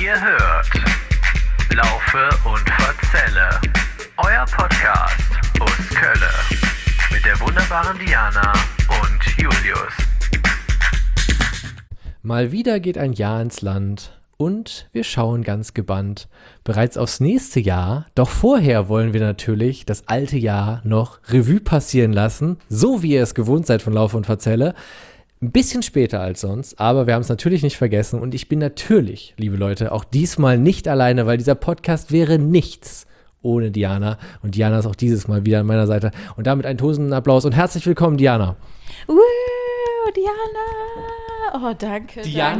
Ihr hört Laufe und Verzelle, euer Podcast aus Kölle mit der wunderbaren Diana und Julius. Mal wieder geht ein Jahr ins Land und wir schauen ganz gebannt bereits aufs nächste Jahr. Doch vorher wollen wir natürlich das alte Jahr noch Revue passieren lassen, so wie ihr es gewohnt seid von Laufe und Verzelle. Ein bisschen später als sonst, aber wir haben es natürlich nicht vergessen und ich bin natürlich, liebe Leute, auch diesmal nicht alleine, weil dieser Podcast wäre nichts ohne Diana und Diana ist auch dieses Mal wieder an meiner Seite und damit einen tosenden Applaus und herzlich willkommen, Diana. Diana! Oh, danke, Diana.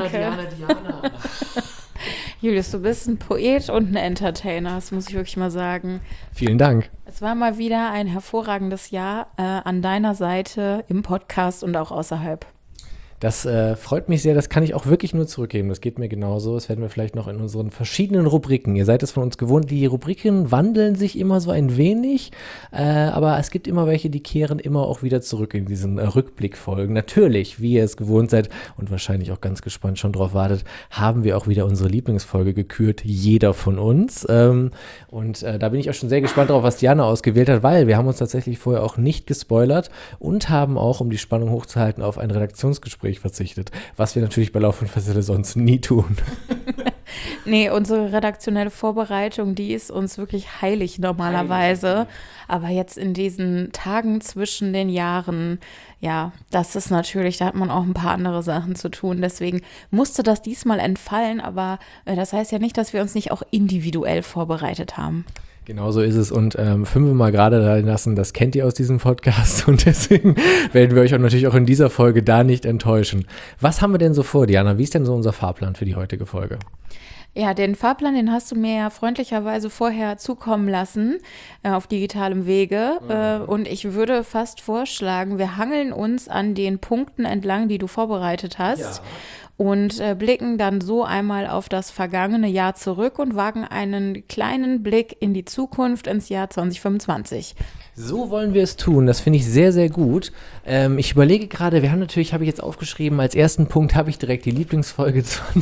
Julius, du bist ein Poet und ein Entertainer, das muss ich wirklich mal sagen. Vielen Dank. Es war mal wieder ein hervorragendes Jahr an deiner Seite im Podcast und auch außerhalb. Das freut mich sehr, das kann ich auch wirklich nur zurückgeben. Das geht mir genauso. Das werden wir vielleicht noch in unseren verschiedenen Rubriken. Ihr seid es von uns gewohnt, die Rubriken wandeln sich immer so ein wenig, aber es gibt immer welche, die kehren immer auch wieder zurück in diesen Rückblickfolgen. Natürlich, wie ihr es gewohnt seid und wahrscheinlich auch ganz gespannt schon drauf wartet, haben wir auch wieder unsere Lieblingsfolge gekürt, jeder von uns. Und da bin ich auch schon sehr gespannt drauf, was Diana ausgewählt hat, weil wir haben uns tatsächlich vorher auch nicht gespoilert und haben auch, um die Spannung hochzuhalten, auf ein Redaktionsgespräch verzichtet, was wir natürlich bei Lauf und Verzelle sonst nie tun. Nee, unsere redaktionelle Vorbereitung, die ist uns wirklich heilig normalerweise. Aber jetzt in diesen Tagen zwischen den Jahren, ja, das ist natürlich, da hat man auch ein paar andere Sachen zu tun. Deswegen musste das diesmal entfallen, aber das heißt ja nicht, dass wir uns nicht auch individuell vorbereitet haben. Genau so ist es und 5 Mal gerade da lassen, das kennt ihr aus diesem Podcast und deswegen werden wir euch auch natürlich auch in dieser Folge da nicht enttäuschen. Was haben wir denn so vor, Diana? Wie ist denn so unser Fahrplan für die heutige Folge? Ja, den Fahrplan, den hast du mir ja freundlicherweise vorher zukommen lassen auf digitalem Wege und ich würde fast vorschlagen, wir hangeln uns an den Punkten entlang, die du vorbereitet hast. Ja. Und blicken dann so einmal auf das vergangene Jahr zurück und wagen einen kleinen Blick in die Zukunft, ins Jahr 2025. So wollen wir es tun. Das finde ich sehr, sehr gut. Ich überlege gerade, habe ich jetzt aufgeschrieben, als ersten Punkt habe ich direkt die Lieblingsfolge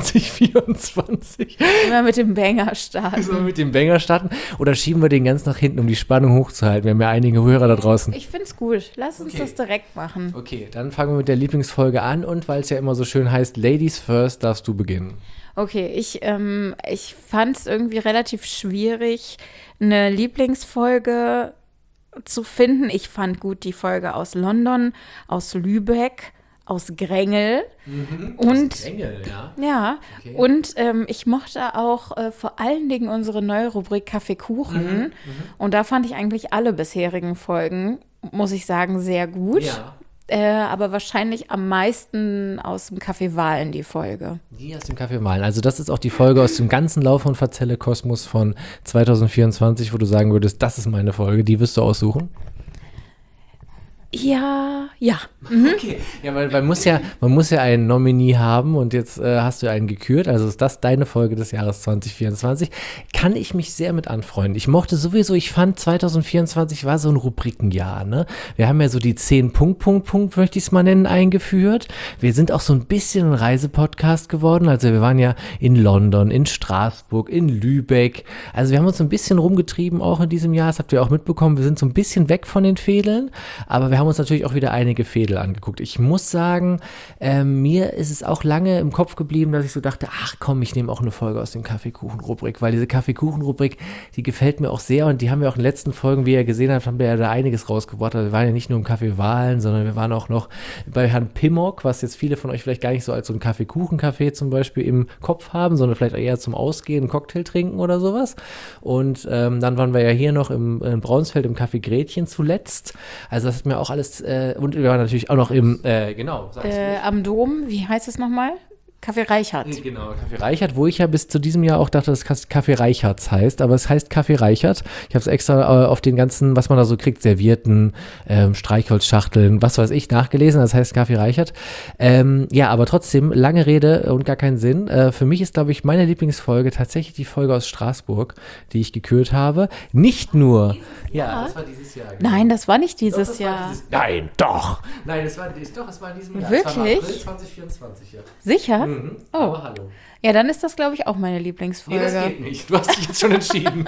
2024. Immer mit dem Banger starten. Oder schieben wir den ganz nach hinten, um die Spannung hochzuhalten? Wir haben ja einige Hörer da draußen. Ich finde es gut. Lass uns das direkt machen. Okay, dann fangen wir mit der Lieblingsfolge an und weil es ja immer so schön heißt, Ladies first, darfst du beginnen. Okay, ich fand es irgendwie relativ schwierig, eine Lieblingsfolge zu finden. Ich fand gut die Folge aus London, aus Lübeck, aus Grengel. Und aus Grengel, ja. Ja, okay. Und ich mochte auch vor allen Dingen unsere neue Rubrik Kaffeekuchen. Und da fand ich eigentlich alle bisherigen Folgen, muss ich sagen, sehr gut. Ja. Aber wahrscheinlich am meisten aus dem Café Wahlen die Folge. Die aus dem Café Wahlen. Also das ist auch die Folge aus dem ganzen Lauf- und Verzelle-Kosmos von 2024, wo du sagen würdest, das ist meine Folge, die wirst du aussuchen? Ja. Okay. Ja, weil man muss ja einen Nominee haben und jetzt hast du einen gekürt, also ist das deine Folge des Jahres 2024. Kann ich mich sehr mit anfreunden. Ich fand 2024 war so ein Rubrikenjahr, ne? Wir haben ja so die 10 Punkt, möchte ich es mal nennen, eingeführt. Wir sind auch so ein bisschen ein Reisepodcast geworden, also wir waren ja in London, in Straßburg, in Lübeck, also wir haben uns ein bisschen rumgetrieben auch in diesem Jahr, das habt ihr auch mitbekommen, wir sind so ein bisschen weg von den Fädeln, aber wir haben uns natürlich auch wieder einige Fädel angeguckt. Ich muss sagen, mir ist es auch lange im Kopf geblieben, dass ich so dachte, ach komm, ich nehme auch eine Folge aus dem Kaffeekuchen-Rubrik, weil diese Kaffeekuchen-Rubrik, die gefällt mir auch sehr und die haben wir auch in den letzten Folgen, wie ihr gesehen habt, haben wir ja da einiges rausgebracht. Also wir waren ja nicht nur im Café Wahlen, sondern wir waren auch noch bei Herrn Pimmock, was jetzt viele von euch vielleicht gar nicht so als so ein Kaffeekuchen-Café zum Beispiel im Kopf haben, sondern vielleicht eher zum Ausgehen, Cocktail trinken oder sowas. Und dann waren wir ja hier noch in Braunsfeld im Café Gretchen zuletzt. Also das ist mir auch alles, und wir waren natürlich auch noch im, am Dom, wie heißt es nochmal? Café Reichert. Genau, Café Reichert, wo ich ja bis zu diesem Jahr auch dachte, dass Café Reichertz heißt, aber es heißt Café Reichert. Ich habe es extra auf den ganzen, was man da so kriegt, Servietten, Streichholzschachteln, was weiß ich, nachgelesen, das heißt Café Reichert. Ja, aber trotzdem, lange Rede und gar keinen Sinn. Für mich ist, glaube ich, meine Lieblingsfolge tatsächlich die Folge aus Straßburg, die ich gekürt habe. Nicht nur... Ja, das war dieses Jahr. Genau. Nein, das war nicht dieses Jahr. Nein, doch. Nein, es war in diesem Jahr. Wirklich? Es war im April 2024, ja. Sicher? Oh. Aber hallo. Ja, dann ist das, glaube ich, auch meine Lieblingsfolge. Nee, das geht nicht. Du hast dich jetzt schon entschieden.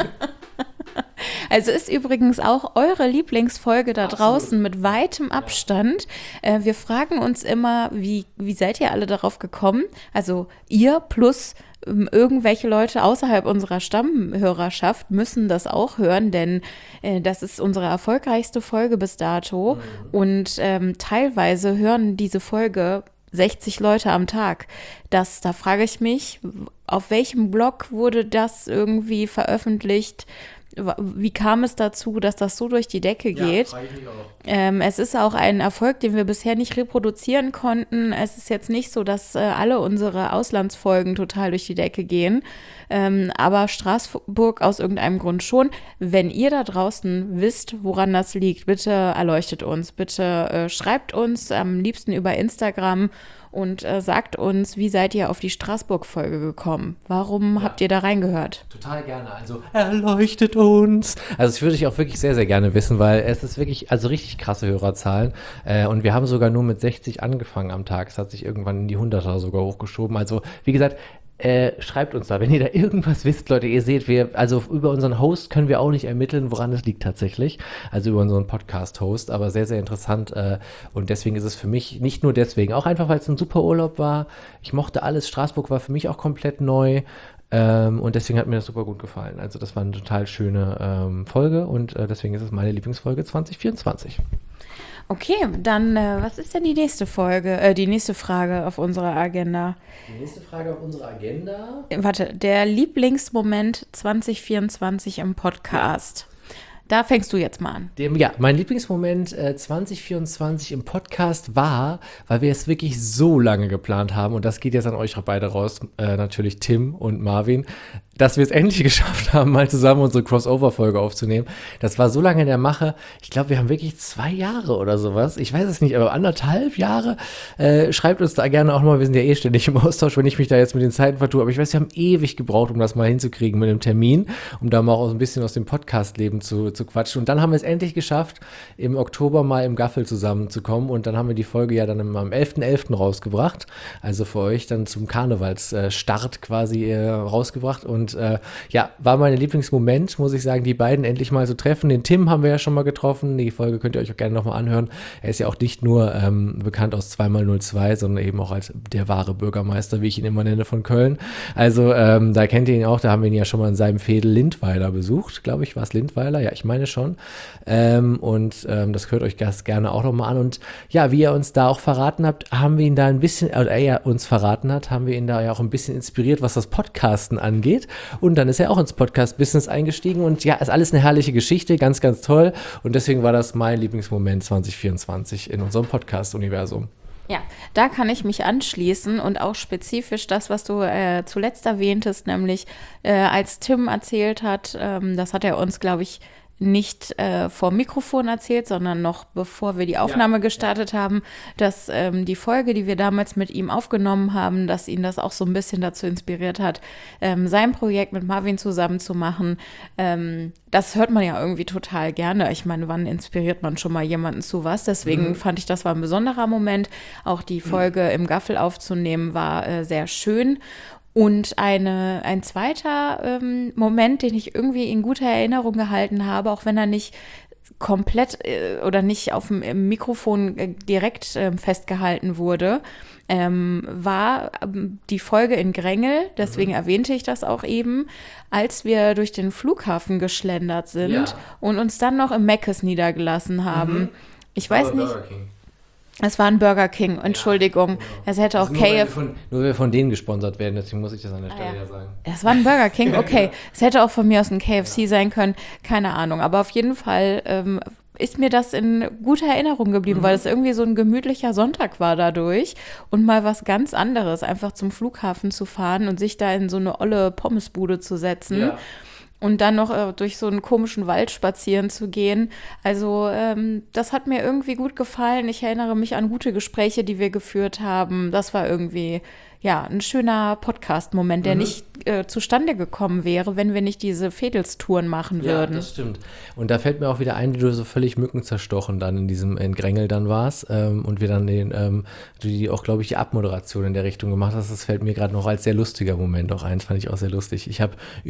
Also ist übrigens auch eure Lieblingsfolge da draußen mit weitem Abstand. Wir fragen uns immer, wie seid ihr alle darauf gekommen? Also ihr plus irgendwelche Leute außerhalb unserer Stammhörerschaft müssen das auch hören, denn das ist unsere erfolgreichste Folge bis dato. Und teilweise hören diese Folge 60 Leute am Tag. Da frage ich mich, auf welchem Blog wurde das irgendwie veröffentlicht? Wie kam es dazu, dass das so durch die Decke geht? frage ich mich auch. Es ist auch ein Erfolg, den wir bisher nicht reproduzieren konnten. Es ist jetzt nicht so, dass alle unsere Auslandsfolgen total durch die Decke gehen. Aber Straßburg aus irgendeinem Grund schon. Wenn ihr da draußen wisst, woran das liegt, bitte erleuchtet uns. Bitte schreibt uns, am liebsten über Instagram, und sagt uns, wie seid ihr auf die Straßburg-Folge gekommen? Warum habt ihr da reingehört? Total gerne. Also erleuchtet uns. Also das würde ich auch wirklich sehr, sehr gerne wissen, weil es ist wirklich, also richtig krasse Hörerzahlen. Und wir haben sogar nur mit 60 angefangen am Tag. Es hat sich irgendwann in die 100er sogar hochgeschoben. Also wie gesagt, schreibt uns da, wenn ihr da irgendwas wisst, Leute. Ihr seht, also über unseren Host können wir auch nicht ermitteln, woran es liegt tatsächlich. Also über unseren Podcast-Host, aber sehr, sehr interessant. Und deswegen ist es für mich, nicht nur deswegen, auch einfach, weil es ein super Urlaub war. Ich mochte alles. Straßburg war für mich auch komplett neu. Und deswegen hat mir das super gut gefallen. Also das war eine total schöne Folge und deswegen ist es meine Lieblingsfolge 2024. Okay, dann was ist denn die nächste Folge, die nächste Frage auf unserer Agenda? Die nächste Frage auf unserer Agenda. Warte, der Lieblingsmoment 2024 im Podcast. Da fängst du jetzt mal an. Mein Lieblingsmoment 2024 im Podcast war, weil wir es wirklich so lange geplant haben, und das geht jetzt an euch beide raus, natürlich Tim und Marvin, dass wir es endlich geschafft haben, mal zusammen unsere Crossover-Folge aufzunehmen. Das war so lange in der Mache. Ich glaube, wir haben wirklich 2 Jahre oder sowas. Ich weiß es nicht, aber 1,5 Jahre. Schreibt uns da gerne auch mal. Wir sind ja eh ständig im Austausch, wenn ich mich da jetzt mit den Zeiten vertue. Aber ich weiß, wir haben ewig gebraucht, um das mal hinzukriegen mit dem Termin, um da mal auch ein bisschen aus dem Podcast-Leben zu quatschen. Und dann haben wir es endlich geschafft, im Oktober mal im Gaffel zusammenzukommen. Und dann haben wir die Folge ja dann am 11.11. rausgebracht. Also für euch dann zum Karnevalsstart quasi rausgebracht. Und war mein Lieblingsmoment, muss ich sagen, die beiden endlich mal so treffen. Den Tim haben wir ja schon mal getroffen. Die Folge könnt ihr euch auch gerne nochmal anhören. Er ist ja auch nicht nur bekannt aus 2x02, sondern eben auch als der wahre Bürgermeister, wie ich ihn immer nenne, von Köln. Also da kennt ihr ihn auch. Da haben wir ihn ja schon mal in seinem Veedel Lindweiler besucht. Glaube ich, war es Lindweiler? Ja, ich meine schon. Das hört euch gerne auch nochmal an. Und ja, wie ihr uns da auch verraten habt, haben wir ihn da ein bisschen, oder er uns verraten hat, haben wir ihn da ja auch ein bisschen inspiriert, was das Podcasten angeht. Und dann ist er auch ins Podcast-Business eingestiegen. Und ja, ist alles eine herrliche Geschichte, ganz, ganz toll. Und deswegen war das mein Lieblingsmoment 2024 in unserem Podcast-Universum. Ja, da kann ich mich anschließen und auch spezifisch das, was du zuletzt erwähntest, nämlich als Tim erzählt hat, das hat er uns, glaube ich, nicht vor Mikrofon erzählt, sondern noch bevor wir die Aufnahme gestartet haben, dass die Folge, die wir damals mit ihm aufgenommen haben, dass ihn das auch so ein bisschen dazu inspiriert hat, sein Projekt mit Marvin zusammen zu machen. Das hört man ja irgendwie total gerne. Ich meine, wann inspiriert man schon mal jemanden zu was? Deswegen fand ich, das war ein besonderer Moment. Auch die Folge im Gaffel aufzunehmen war sehr schön. Und ein zweiter Moment, den ich irgendwie in guter Erinnerung gehalten habe, auch wenn er nicht komplett oder nicht auf dem Mikrofon direkt festgehalten wurde, war die Folge in Grengel, deswegen erwähnte ich das auch eben, als wir durch den Flughafen geschlendert sind und uns dann noch im Meckes niedergelassen haben. Ich weiß nicht. Es war ein Burger King, Entschuldigung. Ja, genau. Es hätte auch KFC. Nur weil wir von denen gesponsert werden, deswegen muss ich das an der Stelle ja sagen. Es war ein Burger King, okay. Es hätte auch von mir aus ein KFC sein können, keine Ahnung. Aber auf jeden Fall ist mir das in guter Erinnerung geblieben, weil es irgendwie so ein gemütlicher Sonntag war dadurch und mal was ganz anderes, einfach zum Flughafen zu fahren und sich da in so eine olle Pommesbude zu setzen. Ja. Und dann noch durch so einen komischen Wald spazieren zu gehen. Also das hat mir irgendwie gut gefallen. Ich erinnere mich an gute Gespräche, die wir geführt haben. Das war irgendwie, ja, ein schöner Podcast-Moment, der nicht zustande gekommen wäre, wenn wir nicht diese Vedelstouren machen würden. Ja, das stimmt. Und da fällt mir auch wieder ein, wie du so völlig mückenzerstochen dann in Grengel dann warst und wir dann du auch, glaube ich, die Abmoderation in der Richtung gemacht hast. Das fällt mir gerade noch als sehr lustiger Moment auch ein. Das fand ich auch sehr lustig. Ich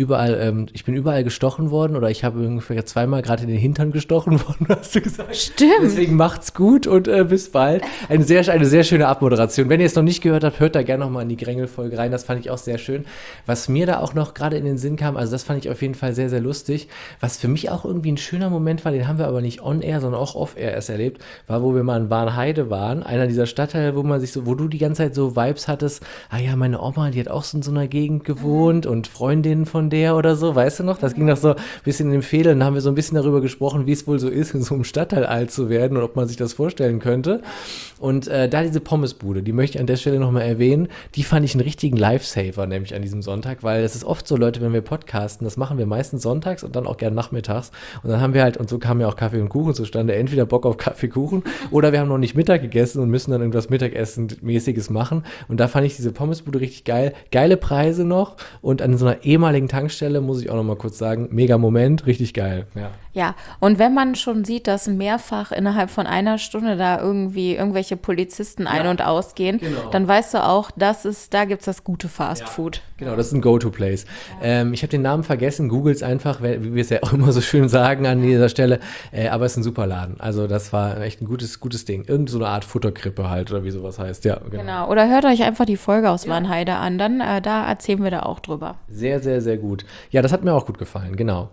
bin überall gestochen worden oder ich habe ungefähr zweimal gerade in den Hintern gestochen worden, hast du gesagt. Stimmt. Deswegen macht's gut und bis bald. Eine sehr schöne Abmoderation. Wenn ihr es noch nicht gehört habt, hört da gerne nochmal in die Grengel-Folge rein. Das fand ich auch sehr schön. Was mir da auch noch gerade in den Sinn kam, also das fand ich auf jeden Fall sehr, sehr lustig. Was für mich auch irgendwie ein schöner Moment war, den haben wir aber nicht on-air, sondern auch off-air erst erlebt, war, wo wir mal in Warnheide waren. Einer dieser Stadtteile, wo du die ganze Zeit so Vibes hattest, meine Oma, die hat auch so in so einer Gegend gewohnt und Freundinnen von der oder so, weißt du noch? Das ging noch so ein bisschen in dem Fehlen. Da haben wir so ein bisschen darüber gesprochen, wie es wohl so ist, in so einem Stadtteil alt zu werden und ob man sich das vorstellen könnte. Und da diese Pommesbude, die möchte ich an der Stelle nochmal erwähnen, die fand ich einen richtigen Lifesaver, nämlich an diesem Sonntag, weil es ist oft so, Leute, wenn wir podcasten, das machen wir meistens sonntags und dann auch gerne nachmittags und dann haben wir halt, und so kam ja auch Kaffee und Kuchen zustande, entweder Bock auf Kaffee, Kuchen oder wir haben noch nicht Mittag gegessen und müssen dann irgendwas Mittagessen-mäßiges machen und da fand ich diese Pommesbude richtig geil, geile Preise noch und an so einer ehemaligen Tankstelle, muss ich auch nochmal kurz sagen, mega Moment, richtig geil, ja. Ja, und wenn man schon sieht, dass mehrfach innerhalb von einer Stunde da irgendwie irgendwelche Polizisten ein- und ausgehen, genau. dann weißt du auch, da gibt es das gute Fastfood. Genau, das ist ein Go-To-Place. Ich habe den Namen vergessen, googles einfach, wie wir es ja auch immer so schön sagen an dieser Stelle, aber es ist ein super Laden. Also das war echt ein gutes Ding. Irgend so eine Art Futterkrippe halt oder wie sowas heißt, ja. Genau, oder hört euch einfach die Folge aus Warnheide an, dann da erzählen wir da auch drüber. Sehr, sehr, sehr gut. Ja, das hat mir auch gut gefallen, genau.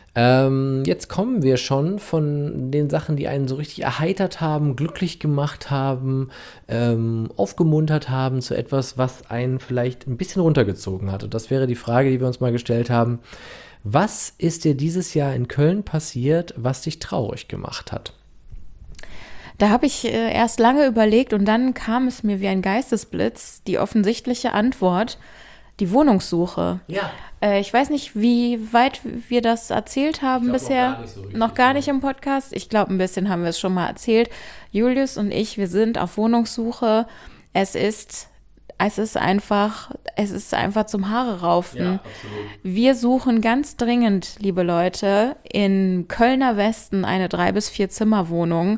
Jetzt kommen wir schon von den Sachen, die einen so richtig erheitert haben, glücklich gemacht haben, aufgemuntert haben zu etwas, was einen vielleicht ein bisschen runtergezogen hat. Und das wäre die Frage, die wir uns mal gestellt haben. Was ist dir dieses Jahr in Köln passiert, was dich traurig gemacht hat? Da habe ich erst lange überlegt und dann kam es mir wie ein Geistesblitz, die offensichtliche Antwort, die Wohnungssuche. Ja. Ich weiß nicht, wie weit wir das erzählt haben bisher. Noch gar nicht im Podcast. Ich glaube, ein bisschen haben wir es schon mal erzählt. Julius und ich, wir sind auf Wohnungssuche. Es ist einfach zum Haare raufen. Ja, absolut. Wir suchen ganz dringend, liebe Leute, in Kölner Westen eine 3- bis 4-Zimmer-Wohnung.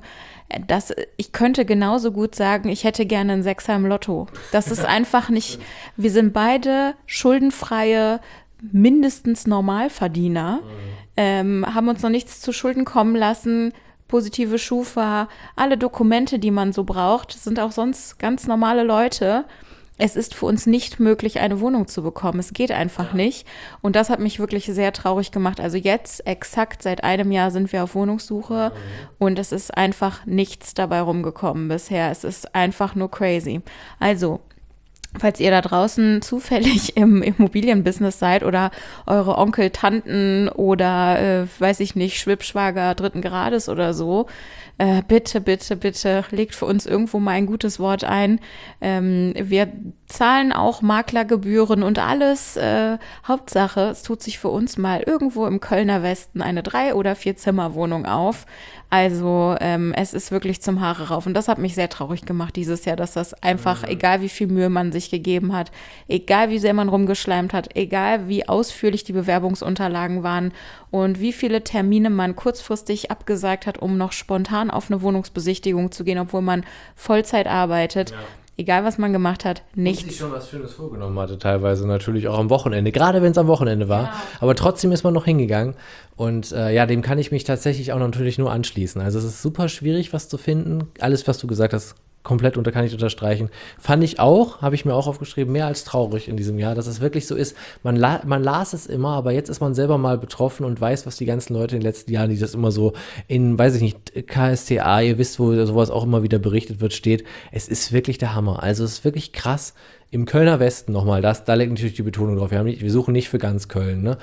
Ich könnte genauso gut sagen, ich hätte gerne ein Sechser im Lotto. Das ist einfach nicht, wir sind beide schuldenfreie, mindestens Normalverdiener, haben uns noch nichts zu Schulden kommen lassen, positive Schufa, alle Dokumente, die man so braucht, sind auch sonst ganz normale Leute. Es ist für uns nicht möglich, eine Wohnung zu bekommen. Es geht einfach nicht. Und das hat mich wirklich sehr traurig gemacht. Also jetzt, exakt seit einem Jahr sind wir auf Wohnungssuche und es ist einfach nichts dabei rumgekommen bisher. Es ist einfach nur crazy. Also, falls ihr da draußen zufällig im Immobilienbusiness seid oder eure Onkel, Tanten oder, weiß ich nicht, Schwibschwager 3. Grades oder so, bitte, bitte, bitte legt für uns irgendwo mal ein gutes Wort ein. Wir zahlen auch Maklergebühren und alles. Hauptsache, es tut sich für uns mal irgendwo im Kölner Westen eine 3- oder 4-Zimmer-Wohnung auf. Also es ist wirklich zum Haare rauf. Und das hat mich sehr traurig gemacht dieses Jahr, dass das einfach, egal wie viel Mühe man sich gegeben hat, egal wie sehr man rumgeschleimt hat, egal wie ausführlich die Bewerbungsunterlagen waren und wie viele Termine man kurzfristig abgesagt hat, um noch spontan auf eine Wohnungsbesichtigung zu gehen, obwohl man Vollzeit arbeitet. Ja. Egal, was man gemacht hat, nichts. Und sich schon was Schönes vorgenommen hatte, teilweise natürlich auch am Wochenende, gerade wenn es am Wochenende war. Ja. Aber trotzdem ist man noch hingegangen. Und dem kann ich mich tatsächlich auch natürlich nur anschließen. Also es ist super schwierig, was zu finden. Alles, was du gesagt hast, komplett kann ich unterstreichen. Fand ich auch, habe ich mir auch aufgeschrieben, mehr als traurig in diesem Jahr, dass es wirklich so ist. Man las es immer, aber jetzt ist man selber mal betroffen und weiß, was die ganzen Leute in den letzten Jahren, die das immer so in, weiß ich nicht, KSTA, ihr wisst, wo sowas auch immer wieder berichtet wird, steht. Es ist wirklich der Hammer. Also es ist wirklich krass. Im Kölner Westen nochmal, da liegt natürlich die Betonung drauf. Wir suchen nicht für ganz Köln, ne?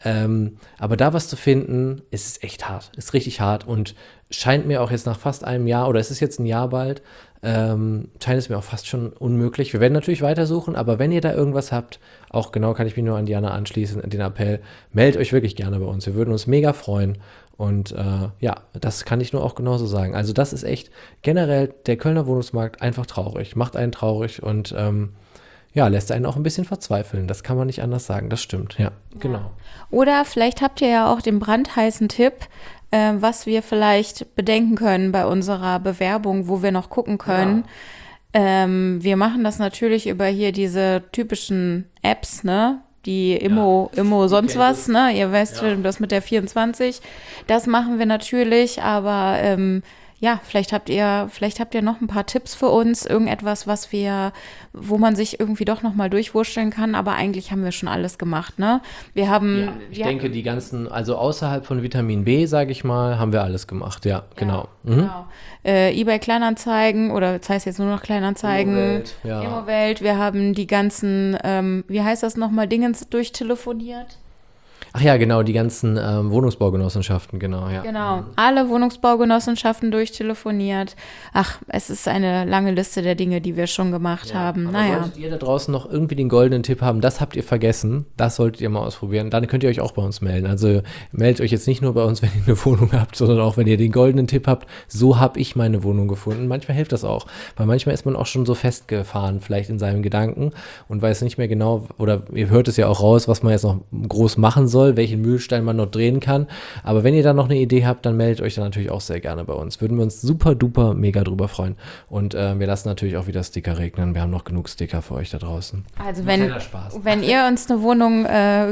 Aber da was zu finden, ist echt hart. Ist richtig hart und scheint mir auch jetzt nach fast einem Jahr, oder es ist jetzt ein Jahr bald, scheint es mir auch fast schon unmöglich. Wir werden natürlich weitersuchen, aber wenn ihr da irgendwas habt, auch genau kann ich mich nur an Diana anschließen, den Appell, meldet euch wirklich gerne bei uns. Wir würden uns mega freuen. Und das kann ich nur auch genauso sagen. Also das ist echt generell der Kölner Wohnungsmarkt einfach traurig, macht einen traurig und ja, lässt einen auch ein bisschen verzweifeln. Das kann man nicht anders sagen. Das stimmt, ja, genau. Oder vielleicht habt ihr ja auch den brandheißen Tipp, was wir vielleicht bedenken können bei unserer Bewerbung, wo wir noch gucken können. Wir machen das natürlich über hier diese typischen Apps, ne? Die Immo sonst was, ne? Ihr weißt schon, das mit der 24. Das machen wir natürlich, aber ja, vielleicht habt ihr noch ein paar Tipps für uns, irgendetwas, wo man sich irgendwie doch noch mal durchwurschteln kann, aber eigentlich haben wir schon alles gemacht, ne? Wir haben, ich denke, die ganzen, also außerhalb von Vitamin B, sage ich mal, haben wir alles gemacht, ja, genau. Genau. eBay Kleinanzeigen oder das heißt jetzt nur noch Kleinanzeigen, Immowelt, wir haben die ganzen, wie heißt das nochmal, Dingens durchtelefoniert. Ach ja, genau, die ganzen Wohnungsbaugenossenschaften, genau, ja. Genau, alle Wohnungsbaugenossenschaften durchtelefoniert. Ach, es ist eine lange Liste der Dinge, die wir schon gemacht haben. Aber solltet ihr da draußen noch irgendwie den goldenen Tipp haben, das habt ihr vergessen, das solltet ihr mal ausprobieren, dann könnt ihr euch auch bei uns melden. Also meldet euch jetzt nicht nur bei uns, wenn ihr eine Wohnung habt, sondern auch, wenn ihr den goldenen Tipp habt, so habe ich meine Wohnung gefunden. Manchmal hilft das auch, weil manchmal ist man auch schon so festgefahren, vielleicht in seinen Gedanken und weiß nicht mehr genau, oder ihr hört es ja auch raus, was man jetzt noch groß machen soll, welchen Mühlstein man noch drehen kann. Aber wenn ihr da noch eine Idee habt, dann meldet euch dann natürlich auch sehr gerne bei uns. Würden wir uns super duper mega drüber freuen. Und wir lassen natürlich auch wieder Sticker regnen. Wir haben noch genug Sticker für euch da draußen. Also wenn ihr uns eine Wohnung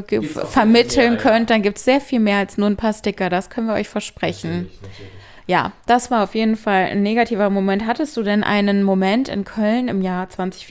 vermitteln könnt, dann gibt es sehr viel mehr als nur ein paar Sticker. Das können wir euch versprechen. Natürlich. Ja, das war auf jeden Fall ein negativer Moment. Hattest du denn einen Moment in Köln im Jahr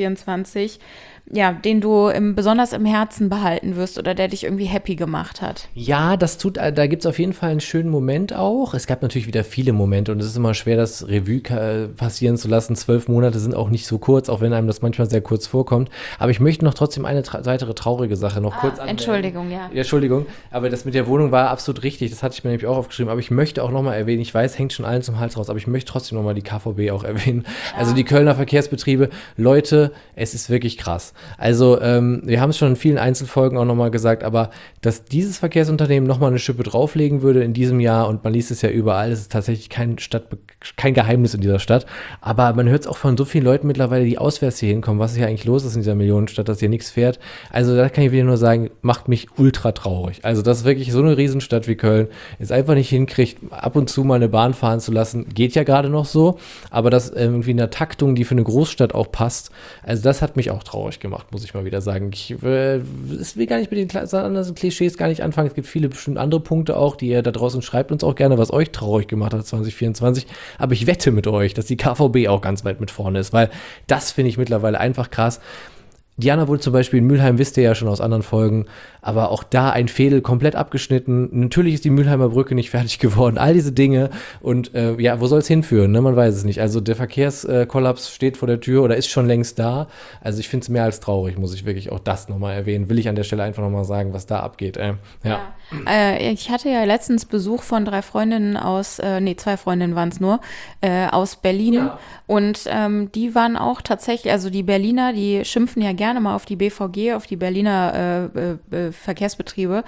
2024, ja, den du besonders im Herzen behalten wirst oder der dich irgendwie happy gemacht hat? Ja, da gibt es auf jeden Fall einen schönen Moment auch. Es gab natürlich wieder viele Momente und es ist immer schwer, das Revue passieren zu lassen. 12 Monate sind auch nicht so kurz, auch wenn einem das manchmal sehr kurz vorkommt. Aber ich möchte noch trotzdem eine weitere traurige Sache noch kurz anmelden. Entschuldigung, ja. Entschuldigung, aber das mit der Wohnung war absolut richtig. Das hatte ich mir nämlich auch aufgeschrieben. Aber ich möchte auch nochmal erwähnen, ich weiß, hängt schon allen zum Hals raus, aber ich möchte trotzdem nochmal die KVB auch erwähnen. Ja. Also die Kölner Verkehrsbetriebe. Leute, es ist wirklich krass. Also wir haben es schon in vielen Einzelfolgen auch nochmal gesagt, aber dass dieses Verkehrsunternehmen nochmal eine Schippe drauflegen würde in diesem Jahr, und man liest es ja überall, es ist tatsächlich kein Geheimnis in dieser Stadt, aber man hört es auch von so vielen Leuten mittlerweile, die auswärts hier hinkommen, was hier eigentlich los ist in dieser Millionenstadt, dass hier nichts fährt. Also da kann ich wieder nur sagen, macht mich ultra traurig. Also das ist wirklich so eine Riesenstadt wie Köln, es einfach nicht hinkriegt, ab und zu mal eine Bahn fahren zu lassen, geht ja gerade noch so, aber das irgendwie in der Taktung, die für eine Großstadt auch passt, also das hat mich auch traurig gemacht, muss ich mal wieder sagen. Ich will gar nicht mit den anderen Klischees gar nicht anfangen. Es gibt viele bestimmt andere Punkte auch, die ihr da draußen schreibt uns auch gerne, was euch traurig gemacht hat 2024. Aber ich wette mit euch, dass die KVB auch ganz weit mit vorne ist, weil das finde ich mittlerweile einfach krass. Diana wurde zum Beispiel in Mülheim, wisst ihr ja schon aus anderen Folgen, aber auch da ein Veedel komplett abgeschnitten. Natürlich ist die Mülheimer Brücke nicht fertig geworden, all diese Dinge. Und ja, wo soll es hinführen? Ne? Man weiß es nicht. Also der Verkehrskollaps steht vor der Tür oder ist schon längst da. Also ich finde es mehr als traurig, muss ich wirklich auch das nochmal erwähnen. Will ich an der Stelle einfach nochmal sagen, was da abgeht. Ja. Ich hatte ja letztens Besuch von 3 Freundinnen zwei Freundinnen waren es nur, aus Berlin. Ja. Und die waren auch tatsächlich, also die Berliner, die schimpfen ja gerne mal auf die BVG, auf die Berliner Verkehrsbetriebe.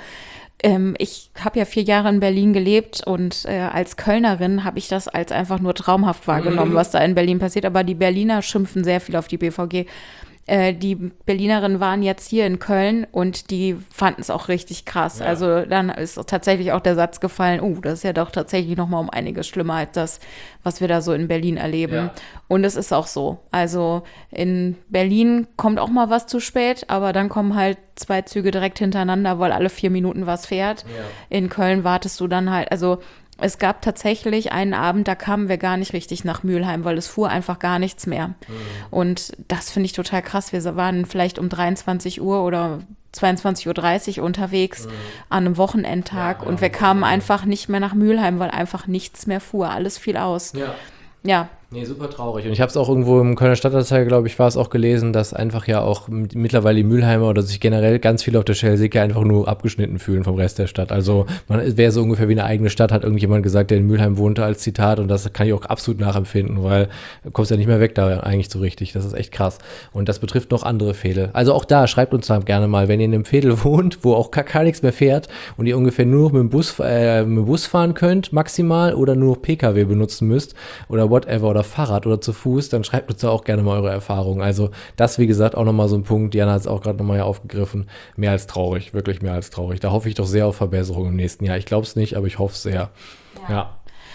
Ich habe ja 4 Jahre in Berlin gelebt und als Kölnerin habe ich das als einfach nur traumhaft wahrgenommen, was da in Berlin passiert. Aber die Berliner schimpfen sehr viel auf die BVG. Die Berlinerinnen waren jetzt hier in Köln und die fanden es auch richtig krass. Ja. Also dann ist tatsächlich auch der Satz gefallen, das ist ja doch tatsächlich noch mal um einiges schlimmer als das, was wir da so in Berlin erleben. Ja. Und es ist auch so. Also in Berlin kommt auch mal was zu spät, aber dann kommen halt 2 Züge direkt hintereinander, weil alle 4 Minuten was fährt. Ja. In Köln wartest du dann halt, also es gab tatsächlich einen Abend, da kamen wir gar nicht richtig nach Mülheim, weil es fuhr einfach gar nichts mehr. Mhm. Und das finde ich total krass. Wir waren vielleicht um 23 Uhr oder 22:30 Uhr unterwegs an einem Wochenendtag und wir kamen einfach nicht mehr nach Mülheim, weil einfach nichts mehr fuhr. Alles fiel aus. Ja. Nee, super traurig. Und ich habe es auch irgendwo im Kölner Stadtanzeiger, glaube ich, war es auch gelesen, dass einfach ja auch mittlerweile die Mülheimer oder sich generell ganz viele auf der Schelsicke einfach nur abgeschnitten fühlen vom Rest der Stadt. Also man wäre so ungefähr wie eine eigene Stadt, hat irgendjemand gesagt, der in Mülheim wohnte, als Zitat. Und das kann ich auch absolut nachempfinden, weil du kommst ja nicht mehr weg da eigentlich so richtig. Das ist echt krass. Und das betrifft noch andere Veedel. Also auch da, schreibt uns dann gerne mal, wenn ihr in einem Veedel wohnt, wo auch gar nichts mehr fährt und ihr ungefähr nur noch mit dem Bus fahren könnt, maximal, oder nur noch PKW benutzen müsst oder whatever oder oder Fahrrad oder zu Fuß, dann schreibt uns da auch gerne mal eure Erfahrungen. Also das, wie gesagt, auch nochmal so ein Punkt. Diana hat es auch gerade nochmal hier aufgegriffen. Mehr als traurig, wirklich mehr als traurig. Da hoffe ich doch sehr auf Verbesserung im nächsten Jahr. Ich glaube es nicht, aber ich hoffe es sehr. Ja.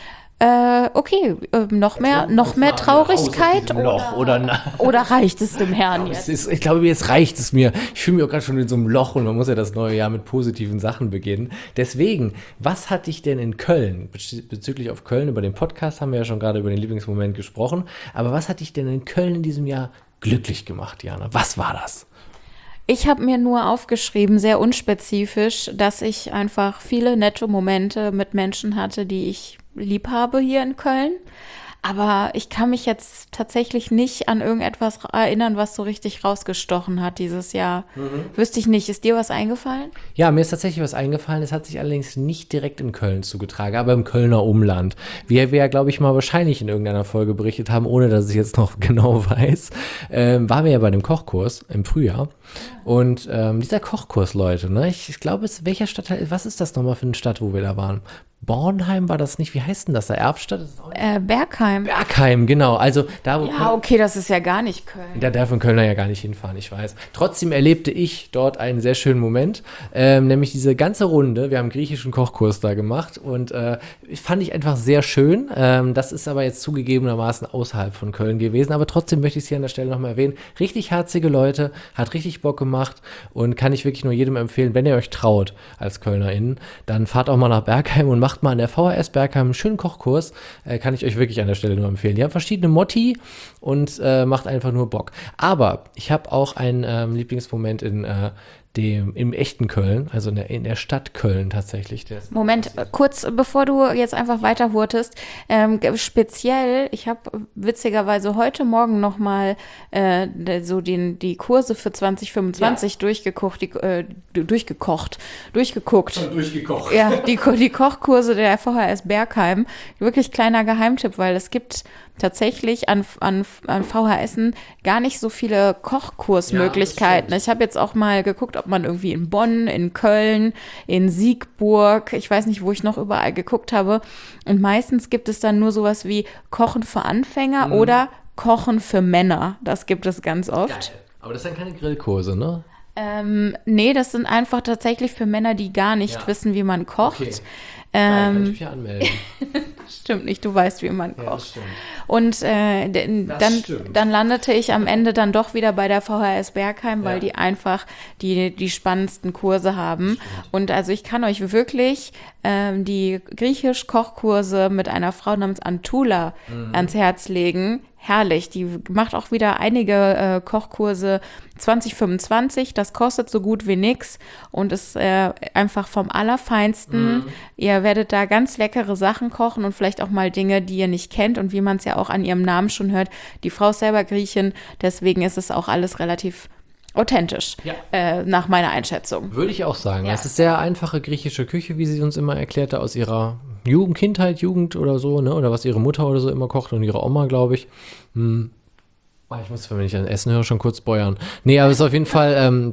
Okay, noch mehr Traurigkeit oder reicht es dem Herrn jetzt? Ich glaube, jetzt reicht es mir. Ich fühle mich auch gerade schon in so einem Loch und man muss ja das neue Jahr mit positiven Sachen beginnen. Deswegen, was hat dich denn in Köln, bezüglich auf Köln, über den Podcast haben wir ja schon gerade über den Lieblingsmoment gesprochen, aber was hat dich denn in Köln in diesem Jahr glücklich gemacht, Jana? Was war das? Ich habe mir nur aufgeschrieben, sehr unspezifisch, dass ich einfach viele nette Momente mit Menschen hatte, die ich lieb habe hier in Köln. Aber ich kann mich jetzt tatsächlich nicht an irgendetwas erinnern, was so richtig rausgestochen hat dieses Jahr. Wüsste ich nicht. Ist dir was eingefallen? Ja, mir ist tatsächlich was eingefallen. Es hat sich allerdings nicht direkt in Köln zugetragen, aber im Kölner Umland. Wie wir ja, glaube ich, mal wahrscheinlich in irgendeiner Folge berichtet haben, ohne dass ich jetzt noch genau weiß, waren wir ja bei dem Kochkurs im Frühjahr. Und dieser Kochkurs, Leute, ne? Ich glaube, welcher Stadtteil, was ist das nochmal für eine Stadt, wo wir da waren? Bornheim war das nicht? Wie heißt denn das da? Erftstadt? Bergheim. Bergheim, genau. Also da, wo Ja, okay, das ist ja gar nicht Köln. Da darf ein Kölner ja gar nicht hinfahren, ich weiß. Trotzdem erlebte ich dort einen sehr schönen Moment, nämlich diese ganze Runde. Wir haben einen griechischen Kochkurs da gemacht und fand ich einfach sehr schön. Das ist aber jetzt zugegebenermaßen außerhalb von Köln gewesen, aber trotzdem möchte ich es hier an der Stelle nochmal erwähnen. Richtig herzige Leute, hat richtig Bock gemacht und kann ich wirklich nur jedem empfehlen, wenn ihr euch traut als KölnerInnen, dann fahrt auch mal nach Bergheim und macht mal an der VHS Bergheim einen schönen Kochkurs. Kann ich euch wirklich an der Stelle nur empfehlen. Die haben verschiedene Motti und macht einfach nur Bock. Aber ich habe auch einen Lieblingsmoment im echten Köln, also in der Stadt Köln tatsächlich. Moment, kurz bevor du jetzt einfach weiterhurtest, speziell, ich habe witzigerweise heute Morgen nochmal die Kurse für 2025 durchgeguckt. Ja, die Kochkurse der VHS Bergheim. Wirklich kleiner Geheimtipp, weil es gibt tatsächlich an VHSen gar nicht so viele Kochkursmöglichkeiten. Ich habe jetzt auch mal geguckt, ob man irgendwie in Bonn, in Köln, in Siegburg, ich weiß nicht, wo ich noch überall geguckt habe. Und meistens gibt es dann nur sowas wie Kochen für Anfänger oder Kochen für Männer. Das gibt es ganz oft. Geil. Aber das sind keine Grillkurse, ne? Nee, das sind einfach tatsächlich für Männer, die gar nicht wissen, wie man kocht. Okay. Kann ich mich hier anmelden. Stimmt nicht, du weißt, wie man Ja, kocht. das stimmt. Und dann landete ich am Ende dann doch wieder bei der VHS Bergheim, weil die einfach die spannendsten Kurse haben. Und also ich kann euch wirklich die Griechisch-Kochkurse mit einer Frau namens Antula ans Herz legen. Herrlich, die macht auch wieder einige Kochkurse 2025, das kostet so gut wie nix und ist einfach vom Allerfeinsten. Ihr werdet da ganz leckere Sachen kochen und vielleicht auch mal Dinge, die ihr nicht kennt und wie man es ja auch an ihrem Namen schon hört, die Frau ist selber Griechin, deswegen ist es auch alles relativ authentisch, nach meiner Einschätzung. Würde ich auch sagen. Ja. Es ist sehr einfache griechische Küche, wie sie uns immer erklärte, aus ihrer Kindheit, Jugend oder so, ne? Oder was ihre Mutter oder so immer kocht und ihre Oma, glaube ich. Ich muss, wenn ich an Essen höre, schon kurz beuern. Nee, aber es ist auf jeden Fall,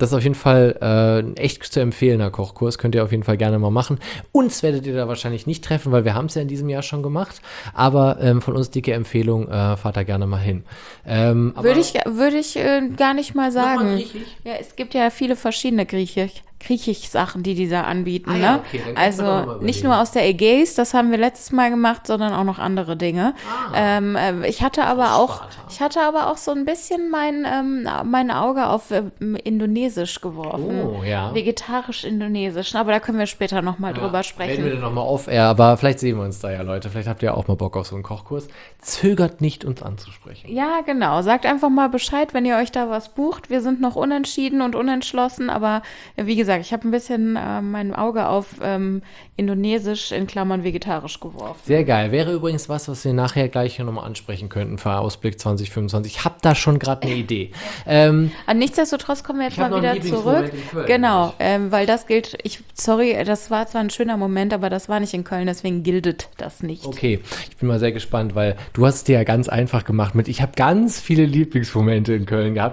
ein echt zu empfehlender Kochkurs. Könnt ihr auf jeden Fall gerne mal machen. Uns werdet ihr da wahrscheinlich nicht treffen, weil wir haben es ja in diesem Jahr schon gemacht. Aber von uns dicke Empfehlung, fahrt da gerne mal hin. Würde ich gar nicht mal sagen. Nochmal Griechisch? Ja, es gibt ja viele verschiedene Griechisch-Sachen, die da anbieten. Ah ja, ne? okay, dann kannst du doch noch mal Also nicht überlegen. nur aus der Ägäis, das haben wir letztes Mal gemacht, sondern auch noch andere Dinge. Ich hatte aber auch so ein bisschen mein Auge auf Indonesisch geworfen. Oh, ja. Vegetarisch-Indonesisch. Aber da können wir später nochmal drüber sprechen. Reden wir dann nochmal off-air, aber vielleicht sehen wir uns da ja, Leute. Vielleicht habt ihr auch mal Bock auf so einen Kochkurs. Zögert nicht, uns anzusprechen. Ja, genau. Sagt einfach mal Bescheid, wenn ihr euch da was bucht. Wir sind noch unentschieden und unentschlossen, aber wie gesagt, ich habe ein bisschen mein Auge auf Indonesisch in Klammern vegetarisch geworfen. Sehr geil. Wäre übrigens was wir nachher gleich nochmal ansprechen könnten für Ausblick 2025. Ich habe da schon gerade eine Idee. Nichtsdestotrotz kommen wir jetzt Ich hab mal noch einen wieder zurück. Lieblingsmoment in Köln, Genau, weil das gilt, das war zwar ein schöner Moment, aber das war nicht in Köln, deswegen giltet das nicht. Okay, ich bin mal sehr gespannt, weil du hast es dir ja ganz einfach gemacht mit, ich habe ganz viele Lieblingsmomente in Köln gehabt.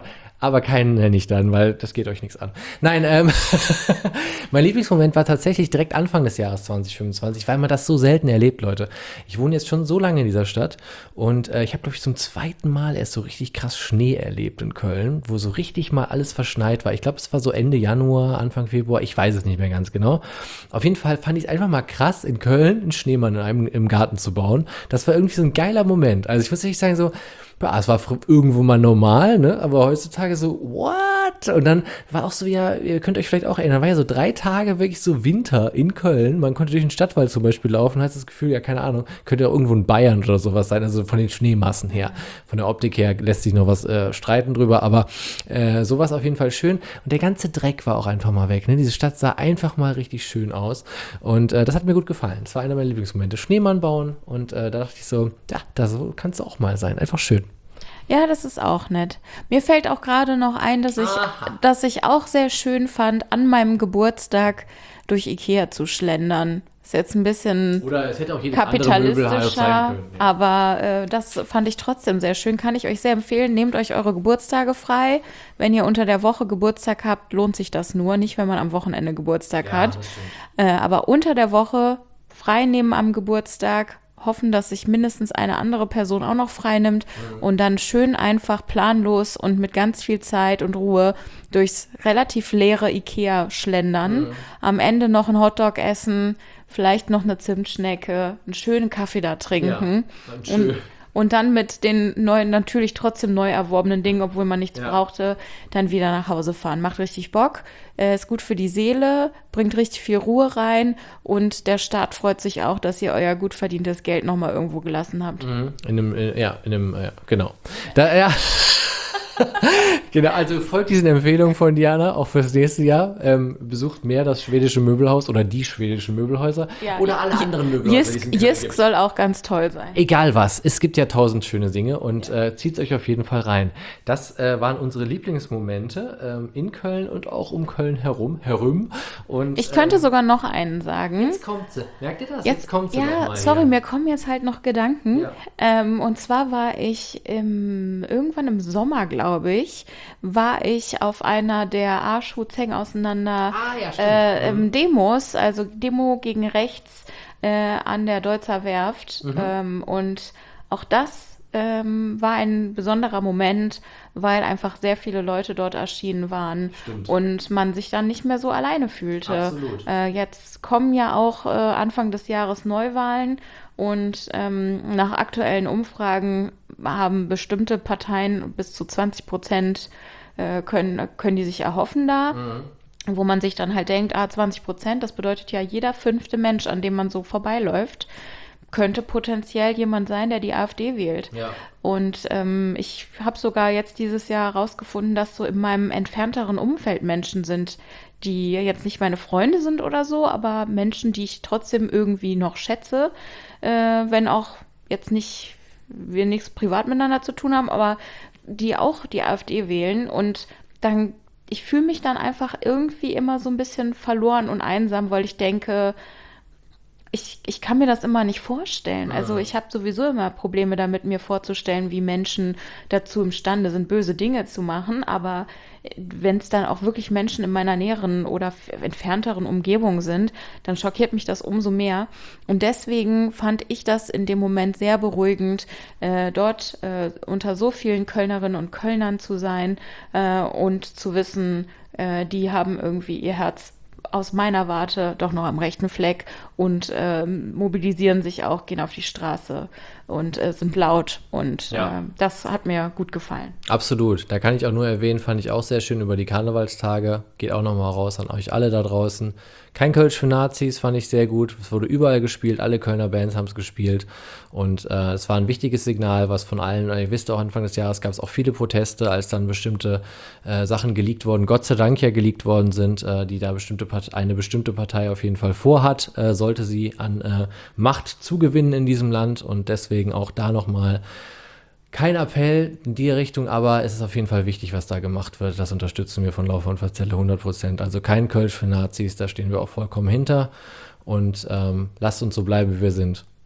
aber keinen nenne ich dann, weil das geht euch nichts an. Nein, mein Lieblingsmoment war tatsächlich direkt Anfang des Jahres 2025, weil man das so selten erlebt, Leute. Ich wohne jetzt schon so lange in dieser Stadt und ich habe, glaube ich, zum zweiten Mal erst so richtig krass Schnee erlebt in Köln, wo so richtig mal alles verschneit war. Ich glaube, es war so Ende Januar, Anfang Februar, ich weiß es nicht mehr ganz genau. Auf jeden Fall fand ich es einfach mal krass, in Köln einen Schneemann im Garten zu bauen. Das war irgendwie so ein geiler Moment. Also ich muss nicht sagen so, ja, es war irgendwo mal normal, ne? Aber heutzutage so, what? Und dann war auch so, ja, ihr könnt euch vielleicht auch erinnern, war ja so 3 Tage wirklich so Winter in Köln. Man konnte durch den Stadtwald zum Beispiel laufen, hat das Gefühl, ja, keine Ahnung, könnte ja irgendwo in Bayern oder sowas sein, also von den Schneemassen her. Von der Optik her lässt sich noch was streiten drüber, aber sowas auf jeden Fall schön. Und der ganze Dreck war auch einfach mal weg, ne? Diese Stadt sah einfach mal richtig schön aus. Und das hat mir gut gefallen. Das war einer meiner Lieblingsmomente. Schneemann bauen und da dachte ich so, ja, da so kann es auch mal sein. Einfach schön. Ja, das ist auch nett. Mir fällt auch gerade noch ein, dass ich auch sehr schön fand, an meinem Geburtstag durch Ikea zu schlendern. Ist jetzt ein bisschen Oder es hätte auch jedes andere Möbelhaus sein kapitalistischer, können. Ja. aber das fand ich trotzdem sehr schön. Kann ich euch sehr empfehlen. Nehmt euch eure Geburtstage frei. Wenn ihr unter der Woche Geburtstag habt, lohnt sich das nur. Nicht, wenn man am Wochenende Geburtstag hat. Das stimmt. Aber unter der Woche frei nehmen am Geburtstag, hoffen, dass sich mindestens eine andere Person auch noch frei nimmt und dann schön einfach planlos und mit ganz viel Zeit und Ruhe durchs relativ leere Ikea schlendern. Am Ende noch ein Hotdog essen, vielleicht noch eine Zimtschnecke, einen schönen Kaffee da trinken. Ja, schön. Und dann mit den neuen, natürlich trotzdem neu erworbenen Dingen, obwohl man nichts brauchte, dann wieder nach Hause fahren. Macht richtig Bock, ist gut für die Seele, bringt richtig viel Ruhe rein und der Staat freut sich auch, dass ihr euer gut verdientes Geld nochmal irgendwo gelassen habt. Genau. Genau, also folgt diesen Empfehlungen von Diana, auch fürs nächste Jahr. Besucht mehr das schwedische Möbelhaus oder die schwedischen Möbelhäuser oder alle anderen Möbelhäuser. Jysk soll auch ganz toll sein. Egal was, es gibt ja 1000 schöne Dinge und zieht euch auf jeden Fall rein. Das waren unsere Lieblingsmomente in Köln und auch um Köln herum. Und, ich könnte sogar noch einen sagen. Jetzt kommt sie. Merkt ihr das? Jetzt kommt sie ja, noch mal. Sorry, hier. mir kommen jetzt halt noch Gedanken. Ja. Und zwar war ich irgendwann im Sommer, glaube ich, war ich auf einer der Arschhut hängen auseinander Demos, also Demo gegen rechts an der Deutzer Werft. Und auch das war ein besonderer Moment, weil einfach sehr viele Leute dort erschienen waren. Stimmt. Und man sich dann nicht mehr so alleine fühlte. Absolut. Jetzt kommen ja auch Anfang des Jahres Neuwahlen und nach aktuellen Umfragen haben bestimmte Parteien bis zu 20% können die sich erhoffen da. Wo man sich dann halt denkt, 20%, das bedeutet ja jeder 5. Mensch, an dem man so vorbeiläuft, könnte potenziell jemand sein, der die AfD wählt. Ja. Und ich habe sogar jetzt dieses Jahr herausgefunden, dass so in meinem entfernteren Umfeld Menschen sind, die jetzt nicht meine Freunde sind oder so, aber Menschen, die ich trotzdem irgendwie noch schätze, wenn auch jetzt nicht wir nichts privat miteinander zu tun haben, aber die auch die AfD wählen und dann, ich fühle mich dann einfach irgendwie immer so ein bisschen verloren und einsam, weil ich denke, ich kann mir das immer nicht vorstellen. Also ich habe sowieso immer Probleme damit, mir vorzustellen, wie Menschen dazu imstande sind, böse Dinge zu machen. Aber wenn es dann auch wirklich Menschen in meiner näheren oder entfernteren Umgebung sind, dann schockiert mich das umso mehr. Und deswegen fand ich das in dem Moment sehr beruhigend, dort unter so vielen Kölnerinnen und Kölnern zu sein und zu wissen, die haben irgendwie ihr Herz aus meiner Warte doch noch am rechten Fleck und mobilisieren sich auch, gehen auf die Straße und sind laut und das hat mir gut gefallen. Absolut, da kann ich auch nur erwähnen, fand ich auch sehr schön über die Karnevalstage, geht auch nochmal raus an euch alle da draußen. Kein Kölsch für Nazis, fand ich sehr gut, es wurde überall gespielt, alle Kölner Bands haben es gespielt und es war ein wichtiges Signal, was von allen, ihr wisst auch, Anfang des Jahres gab es auch viele Proteste, als dann bestimmte Sachen geleakt wurden, Gott sei Dank ja geleakt worden sind, die da eine bestimmte Partei auf jeden Fall vorhat, sollte sie an Macht zugewinnen in diesem Land und deswegen auch da nochmal kein Appell in die Richtung, aber es ist auf jeden Fall wichtig, was da gemacht wird. Das unterstützen wir von Laufer und Verzelle 100%. Also kein Kölsch für Nazis, da stehen wir auch vollkommen hinter und lasst uns so bleiben, wie wir sind.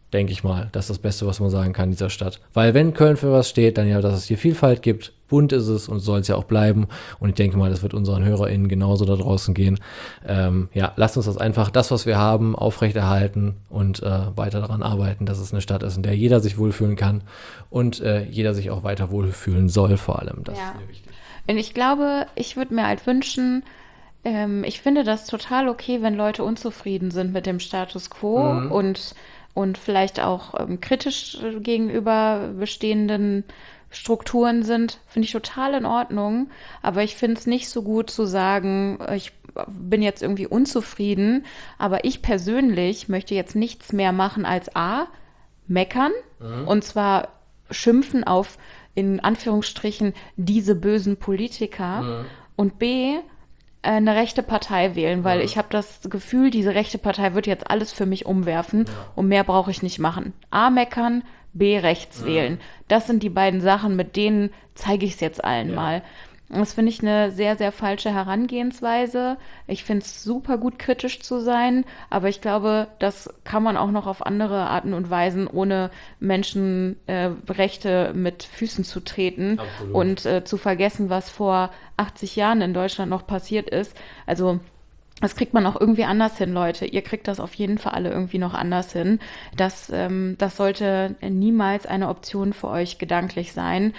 denke ich mal. Das ist das Beste, was man sagen kann in dieser Stadt. Weil wenn Köln für was steht, dann ja, dass es hier Vielfalt gibt. Bunt ist es und soll es ja auch bleiben. Und ich denke mal, das wird unseren HörerInnen genauso da draußen gehen. Ja, lasst uns das, was wir haben, aufrechterhalten und weiter daran arbeiten, dass es eine Stadt ist, in der jeder sich wohlfühlen kann und jeder sich auch weiter wohlfühlen soll vor allem. Das ist mir wichtig. Und ich glaube, ich würde mir halt wünschen, ich finde das total okay, wenn Leute unzufrieden sind mit dem Status quo und vielleicht auch kritisch gegenüber bestehenden Strukturen sind, finde ich total in Ordnung. Aber ich finde es nicht so gut zu sagen, ich bin jetzt irgendwie unzufrieden, aber ich persönlich möchte jetzt nichts mehr machen als A, meckern, und zwar schimpfen auf, in Anführungsstrichen, diese bösen Politiker, und B, eine rechte Partei wählen, weil ich habe das Gefühl, diese rechte Partei wird jetzt alles für mich umwerfen und mehr brauche ich nicht machen. A, meckern, B, rechts wählen. Das sind die beiden Sachen, mit denen zeige ich es jetzt allen mal. Das finde ich eine sehr, sehr falsche Herangehensweise. Ich finde es super gut, kritisch zu sein, aber ich glaube, das kann man auch noch auf andere Arten und Weisen, ohne Menschenrechte mit Füßen zu treten. Absolut. Und zu vergessen, was vor 80 Jahren in Deutschland noch passiert ist. Also das kriegt man auch irgendwie anders hin, Leute. Ihr kriegt das auf jeden Fall alle irgendwie noch anders hin. Das sollte niemals eine Option für euch gedanklich sein.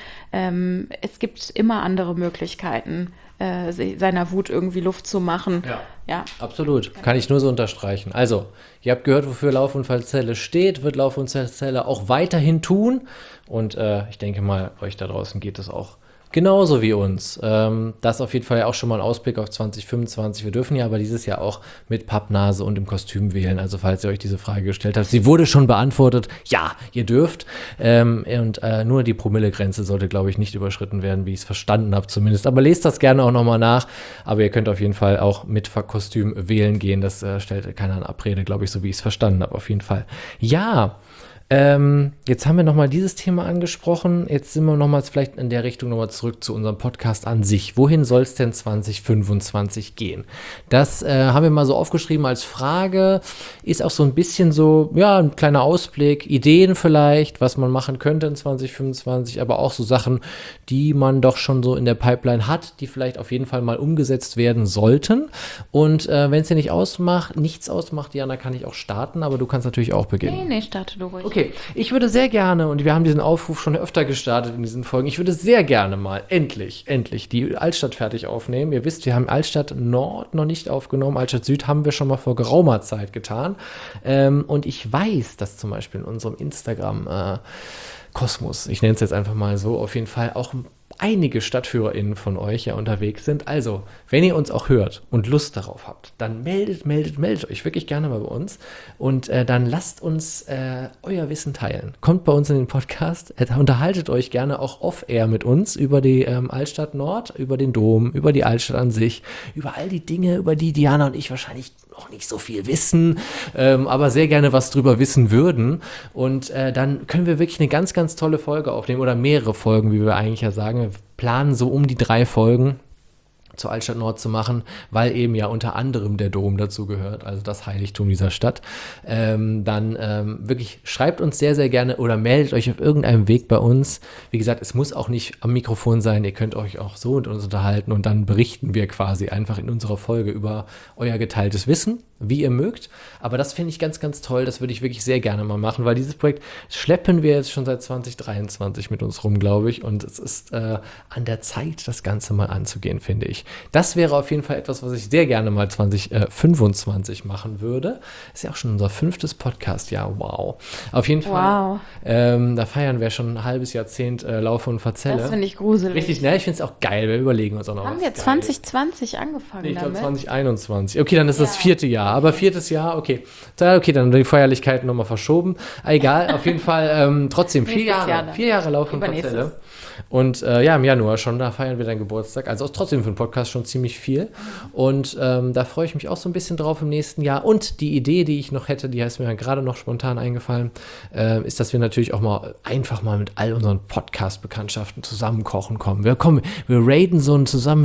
Es gibt immer andere Möglichkeiten, seiner Wut irgendwie Luft zu machen. Ja. Absolut. Kann ich nur so unterstreichen. Also, ihr habt gehört, wofür Lauf und Verzelle steht, wird Lauf und Verzelle auch weiterhin tun. Und ich denke mal, euch da draußen geht es auch genauso wie uns. Das auf jeden Fall ja auch schon mal ein Ausblick auf 2025. Wir dürfen ja aber dieses Jahr auch mit Pappnase und im Kostüm wählen. Also falls ihr euch diese Frage gestellt habt, sie wurde schon beantwortet. Ja, ihr dürft. Und nur die Promillegrenze sollte, glaube ich, nicht überschritten werden, wie ich es verstanden habe zumindest. Aber lest das gerne auch nochmal nach. Aber ihr könnt auf jeden Fall auch mit Kostüm wählen gehen. Das stellt keiner in Abrede, glaube ich, so wie ich es verstanden habe. Auf jeden Fall. Ja. Jetzt haben wir nochmal dieses Thema angesprochen. Jetzt sind wir nochmals vielleicht in der Richtung nochmal zurück zu unserem Podcast an sich. Wohin soll es denn 2025 gehen? Das haben wir mal so aufgeschrieben als Frage. Ist auch so ein bisschen so, ja, ein kleiner Ausblick, Ideen vielleicht, was man machen könnte in 2025, aber auch so Sachen, die man doch schon so in der Pipeline hat, die vielleicht auf jeden Fall mal umgesetzt werden sollten. Und wenn es dir nichts ausmacht, Jana, kann ich auch starten, aber du kannst natürlich auch beginnen. Nee, starte du ruhig. Okay, ich würde sehr gerne, und wir haben diesen Aufruf schon öfter gestartet in diesen Folgen, ich würde sehr gerne mal endlich die Altstadt fertig aufnehmen. Ihr wisst, wir haben Altstadt Nord noch nicht aufgenommen, Altstadt Süd haben wir schon mal vor geraumer Zeit getan. Und ich weiß, dass zum Beispiel in unserem Instagram-Kosmos, ich nenne es jetzt einfach mal so, auf jeden Fall auch einige StadtführerInnen von euch ja unterwegs sind. Also, wenn ihr uns auch hört und Lust darauf habt, dann meldet euch wirklich gerne mal bei uns und dann lasst uns euer Wissen teilen. Kommt bei uns in den Podcast, unterhaltet euch gerne auch off-air mit uns über die Altstadt Nord, über den Dom, über die Altstadt an sich, über all die Dinge, über die Diana und ich wahrscheinlich noch nicht so viel wissen, aber sehr gerne was drüber wissen würden. Und dann können wir wirklich eine ganz, ganz tolle Folge aufnehmen oder mehrere Folgen, wie wir eigentlich ja sagen. Wir planen so um die 3 Folgen zur Altstadt Nord zu machen, weil eben ja unter anderem der Dom dazu gehört, also das Heiligtum dieser Stadt. Dann wirklich schreibt uns sehr, sehr gerne oder meldet euch auf irgendeinem Weg bei uns. Wie gesagt, es muss auch nicht am Mikrofon sein, ihr könnt euch auch so mit uns unterhalten und dann berichten wir quasi einfach in unserer Folge über euer geteiltes Wissen, wie ihr mögt. Aber das finde ich ganz, ganz toll, das würde ich wirklich sehr gerne mal machen, weil dieses Projekt schleppen wir jetzt schon seit 2023 mit uns rum, glaube ich, und es ist an der Zeit, das Ganze mal anzugehen, finde ich. Das wäre auf jeden Fall etwas, was ich sehr gerne mal 2025 machen würde. Ist ja auch schon unser 5. Podcast-Jahr. Wow. Auf jeden Fall. Wow. Da feiern wir schon ein halbes Jahrzehnt Laufe und Verzelle. Das finde ich gruselig. Richtig, ne? Ich finde es auch geil. Wir überlegen uns auch noch was. Haben wir 2020 angefangen ich glaube damit? 2021. Okay, dann ist das 4. Jahr. Aber 4. Jahr, okay. Okay, dann die Feierlichkeiten nochmal verschoben. Egal, auf jeden Fall trotzdem 4 Jahre. 4 Jahre Laufe und Verzelle. Und ja, im Januar schon, da feiern wir deinen Geburtstag. Also trotzdem für den Podcast schon ziemlich viel. Und da freue ich mich auch so ein bisschen drauf im nächsten Jahr. Und die Idee, die ich noch hätte, die ist mir gerade noch spontan eingefallen, ist, dass wir natürlich auch mal einfach mal mit all unseren Podcast-Bekanntschaften zusammen kochen kommen. Wir raiden so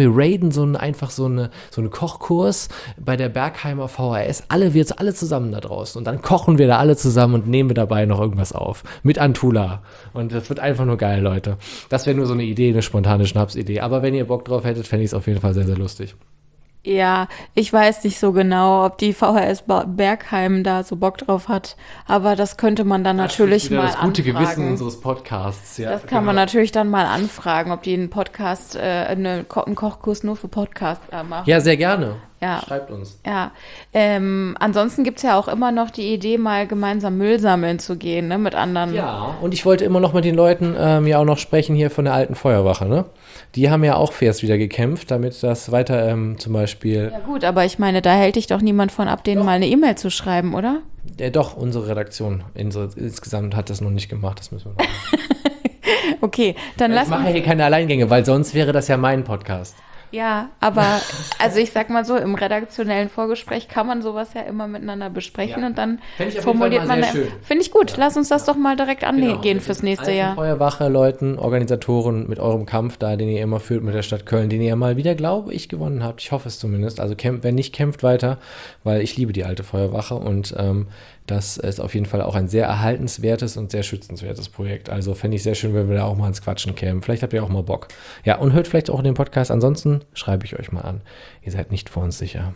einen Kochkurs bei der Bergheimer VHS. Wir alle zusammen da draußen. Und dann kochen wir da alle zusammen und nehmen wir dabei noch irgendwas auf. Mit Antula. Und das wird einfach nur geil, Leute. Das wäre nur so eine Idee, eine spontane Schnapsidee. Aber wenn ihr Bock drauf hättet, fände ich es auf jeden Fall sehr, sehr lustig. Ja, ich weiß nicht so genau, ob die VHS Bergheim da so Bock drauf hat, aber das könnte man dann natürlich mal das gute anfragen. Gewissen unseres Podcasts, ja. Das kann man natürlich dann mal anfragen, ob die einen Podcast, einen Kochkurs nur für Podcast machen. Ja, sehr gerne. Ja. Schreibt uns. Ja, ansonsten gibt es ja auch immer noch die Idee, mal gemeinsam Müll sammeln zu gehen, ne, mit anderen. Ja, und ich wollte immer noch mit den Leuten ja auch noch sprechen hier von der alten Feuerwache, ne? Die haben ja auch erst wieder gekämpft, damit das weiter zum Beispiel... Ja gut, aber ich meine, da hält dich doch niemand von ab, denen mal eine E-Mail zu schreiben, oder? Doch, unsere Redaktion insgesamt hat das noch nicht gemacht, das müssen wir noch machen. Okay, dann lass Ich mache hier keine Alleingänge, weil sonst wäre das ja mein Podcast. Ja, aber also ich sag mal so, im redaktionellen Vorgespräch kann man sowas ja immer miteinander besprechen und dann formuliert man. Finde ich gut, lass uns das doch mal direkt angehen fürs nächste Jahr. Feuerwache, Leuten, Organisatoren mit eurem Kampf da, den ihr immer führt mit der Stadt Köln, den ihr mal wieder, glaube ich, gewonnen habt. Ich hoffe es zumindest. Also wenn nicht, kämpft weiter, weil ich liebe die alte Feuerwache und das ist auf jeden Fall auch ein sehr erhaltenswertes und sehr schützenswertes Projekt. Also fände ich sehr schön, wenn wir da auch mal ins Quatschen kämen. Vielleicht habt ihr auch mal Bock. Ja, und hört vielleicht auch den Podcast. Ansonsten schreibe ich euch mal an. Ihr seid nicht vor uns sicher.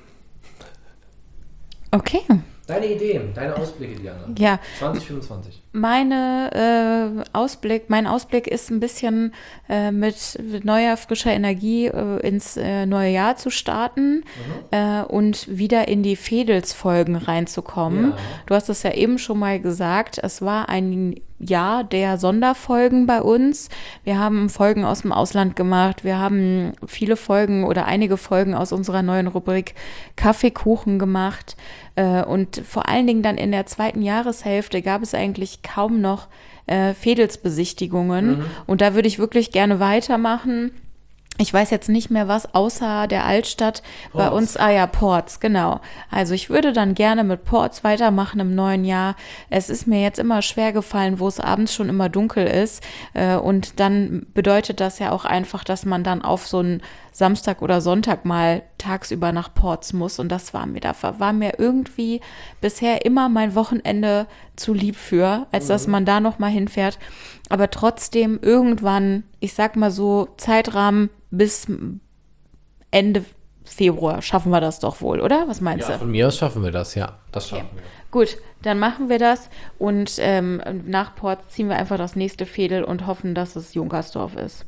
Okay. Deine Ideen, deine Ausblicke, Diana. Ja. 2025. Mein Ausblick ist ein bisschen mit neuer, frischer Energie ins neue Jahr zu starten und wieder in die Fädels-Folgen reinzukommen. Ja. Du hast es ja eben schon mal gesagt, es war ein Jahr der Sonderfolgen bei uns. Wir haben Folgen aus dem Ausland gemacht. Wir haben viele Folgen oder einige Folgen aus unserer neuen Rubrik Kaffeekuchen gemacht. Und vor allen Dingen dann in der zweiten Jahreshälfte gab es eigentlich kaum noch Fädelsbesichtigungen. Und da würde ich wirklich gerne weitermachen. Ich weiß jetzt nicht mehr was, außer der Altstadt bei uns. Ports, genau. Also ich würde dann gerne mit Ports weitermachen im neuen Jahr. Es ist mir jetzt immer schwer gefallen, wo es abends schon immer dunkel ist. Und dann bedeutet das ja auch einfach, dass man dann auf so einen Samstag oder Sonntag mal tagsüber nach Ports muss. Und das war mir irgendwie bisher immer mein Wochenende zu lieb für, als dass man da noch mal hinfährt. Aber trotzdem irgendwann, ich sag mal so, Zeitrahmen bis Ende Februar schaffen wir das doch wohl, oder? Was meinst du? Ja, von mir aus schaffen wir das, ja. Das schaffen wir. Gut, dann machen wir das und nach Ports ziehen wir einfach das nächste Fädel und hoffen, dass es Junkersdorf ist.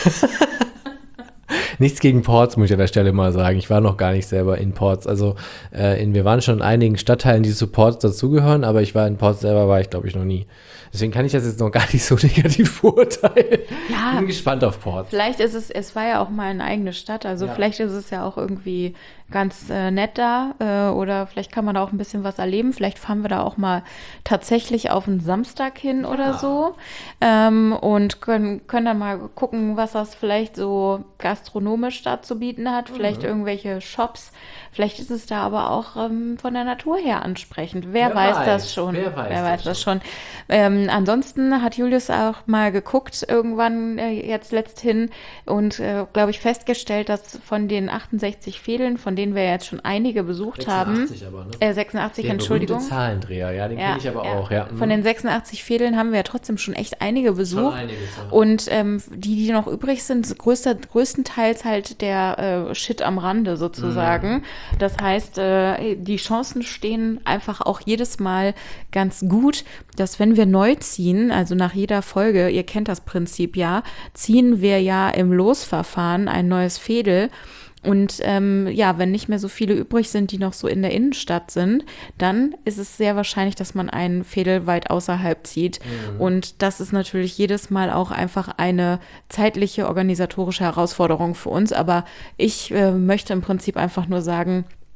Nichts gegen Ports, muss ich an der Stelle mal sagen. Ich war noch gar nicht selber in Ports. Also wir waren schon in einigen Stadtteilen, die zu Ports dazugehören, aber in Ports selber war ich, glaube ich, noch nie. Deswegen kann ich das jetzt noch gar nicht so negativ beurteilen. Ja, bin gespannt auf Ports. Vielleicht ist es war ja auch mal eine eigene Stadt, also vielleicht ist es ja auch irgendwie ganz nett da oder vielleicht kann man da auch ein bisschen was erleben. Vielleicht fahren wir da auch mal tatsächlich auf einen Samstag hin oder so und können dann mal gucken, was das vielleicht so gastronomisch da zu bieten hat. Vielleicht irgendwelche Shops. Vielleicht ist es da aber auch von der Natur her ansprechend. Wer weiß das schon? Wer weiß das schon? Ansonsten hat Julius auch mal geguckt, irgendwann jetzt letzthin und, glaube ich, festgestellt, dass von den 68 Fädeln, von denen wir jetzt schon einige besucht 86 haben. Aber, ne? 86, der Entschuldigung. Zahlendreher, ja, den kenne ich aber auch. Ja. Von den 86 Fädeln haben wir ja trotzdem schon echt einige besucht. Schon einiges, ja. Und die noch übrig sind, größtenteils halt der Shit am Rande sozusagen. Das heißt, die Chancen stehen einfach auch jedes Mal ganz gut, dass wenn wir neu ziehen, also nach jeder Folge, ihr kennt das Prinzip ja, ziehen wir ja im Losverfahren ein neues Fädel. Und wenn nicht mehr so viele übrig sind, die noch so in der Innenstadt sind, dann ist es sehr wahrscheinlich, dass man einen Fädel weit außerhalb zieht. Und das ist natürlich jedes Mal auch einfach eine zeitliche, organisatorische Herausforderung für uns. Aber ich möchte im Prinzip einfach nur sagen,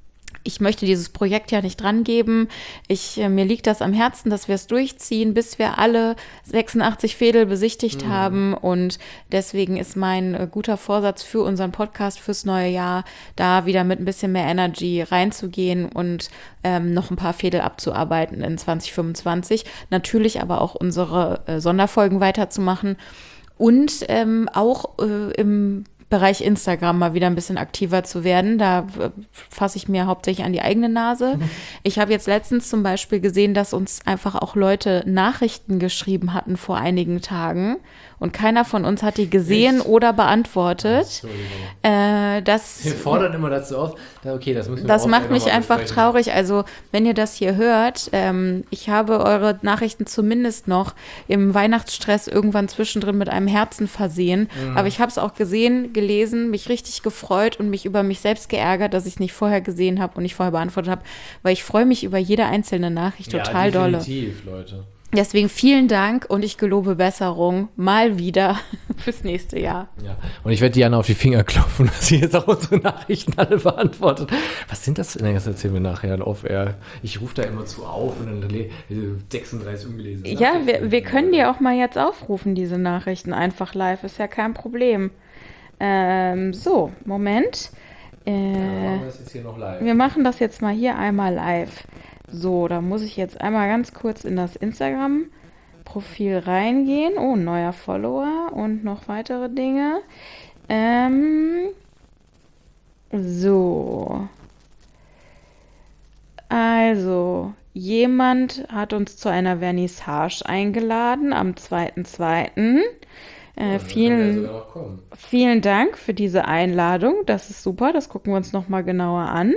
ich möchte dieses Projekt ja nicht drangeben. Mir liegt das am Herzen, dass wir es durchziehen, bis wir alle 86 Fädel besichtigt haben. Und deswegen ist mein guter Vorsatz für unseren Podcast fürs neue Jahr, da wieder mit ein bisschen mehr Energy reinzugehen und noch ein paar Fädel abzuarbeiten in 2025. Natürlich aber auch unsere Sonderfolgen weiterzumachen und auch im Bereich Instagram mal wieder ein bisschen aktiver zu werden. Da fasse ich mir hauptsächlich an die eigene Nase. Ich habe jetzt letztens zum Beispiel gesehen, dass uns einfach auch Leute Nachrichten geschrieben hatten vor einigen Tagen und keiner von uns hat die gesehen oder beantwortet. Wir fordern immer dazu auf. Okay, das müssen wir Das auch macht mich noch mal einfach besprechen. traurig. Also, wenn ihr das hier hört, ich habe eure Nachrichten zumindest noch im Weihnachtsstress irgendwann zwischendrin mit einem Herzen versehen. Aber ich habe es auch gesehen, gelesen, mich richtig gefreut und mich über mich selbst geärgert, dass ich es nicht vorher gesehen habe und nicht vorher beantwortet habe, weil ich freue mich über jede einzelne Nachricht total dolle. Definitiv, Leute. Deswegen vielen Dank und ich gelobe Besserung mal wieder fürs nächste Jahr. Ja. Und ich werde Diana auf die Finger klopfen, dass sie jetzt auch unsere Nachrichten alle beantwortet. Was sind das? Nein, das erzählen wir nachher in Off-Air. Ich rufe da immer zu auf und dann 36 ungelesene Ja, Nachrichten. wir können die auch mal jetzt aufrufen, diese Nachrichten, einfach live. Ist ja kein Problem. So, Moment. machen wir das jetzt hier noch live. Wir machen das jetzt mal hier einmal live. So, da muss ich jetzt einmal ganz kurz in das Instagram-Profil reingehen. Oh, neuer Follower und noch weitere Dinge. So. Also, jemand hat uns zu einer Vernissage eingeladen am 2.2. Vielen Dank für diese Einladung. Das ist super. Das gucken wir uns nochmal genauer an.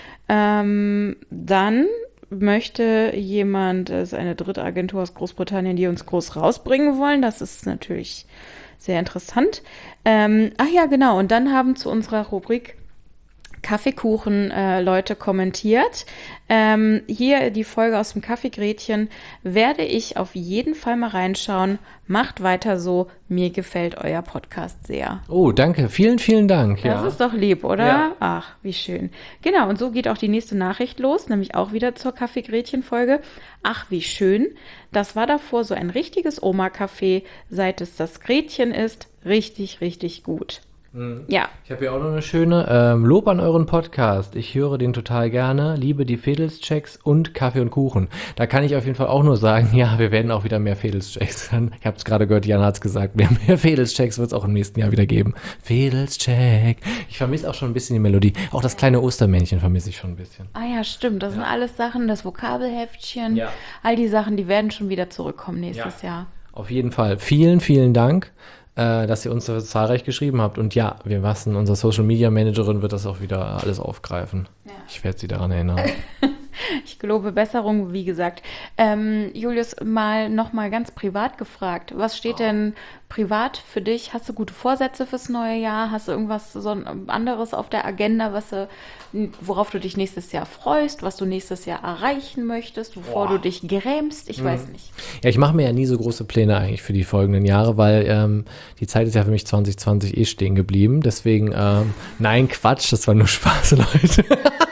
Dann möchte jemand, es ist eine dritte Agentur aus Großbritannien, die uns groß rausbringen wollen. Das ist natürlich sehr interessant. Ja, genau. Und dann haben zu unserer Rubrik Kaffeekuchen Leute kommentiert. Hier die Folge aus dem Kaffeegrätchen werde ich auf jeden Fall mal reinschauen. Macht weiter so. Mir gefällt euer Podcast sehr. Oh, danke. Vielen, vielen Dank. Das ist doch lieb, oder? Ja. Ach, wie schön. Genau, und so geht auch die nächste Nachricht los, nämlich auch wieder zur Kaffeegrätchen-Folge. Ach, wie schön. Das war davor so ein richtiges Oma-Café, seit es das Gretchen ist. Richtig, richtig gut. Ja. Ich habe hier auch noch eine schöne Lob an euren Podcast. Ich höre den total gerne, liebe die Fädelschecks und Kaffee und Kuchen. Da kann ich auf jeden Fall auch nur sagen, ja, wir werden auch wieder mehr Fädelschecks. Ich habe es gerade gehört, Jana hat es gesagt, mehr Fädelschecks wird es auch im nächsten Jahr wieder geben. Fädelscheck. Ich vermisse auch schon ein bisschen die Melodie. Auch das kleine Ostermännchen vermisse ich schon ein bisschen. Ah ja, stimmt. Das sind alles Sachen, das Vokabelheftchen, Ja. all die Sachen, die werden schon wieder zurückkommen nächstes Jahr. Auf jeden Fall. Vielen, vielen Dank, dass ihr uns so zahlreich geschrieben habt. Und ja, wir lassen, unsere Social Media Managerin wird das auch wieder alles aufgreifen. Ja. Ich werde sie daran erinnern. Ich gelobe Besserung, wie gesagt. Julius, noch mal ganz privat gefragt. Was steht denn privat für dich? Hast du gute Vorsätze fürs neue Jahr? Hast du irgendwas so anderes auf der Agenda, worauf du dich nächstes Jahr freust, was du nächstes Jahr erreichen möchtest, wovor du dich grämst? Ich weiß nicht. Ja, ich mache mir ja nie so große Pläne eigentlich für die folgenden Jahre, weil die Zeit ist ja für mich 2020 eh stehen geblieben. Deswegen, nein, Quatsch, das war nur Spaß, Leute.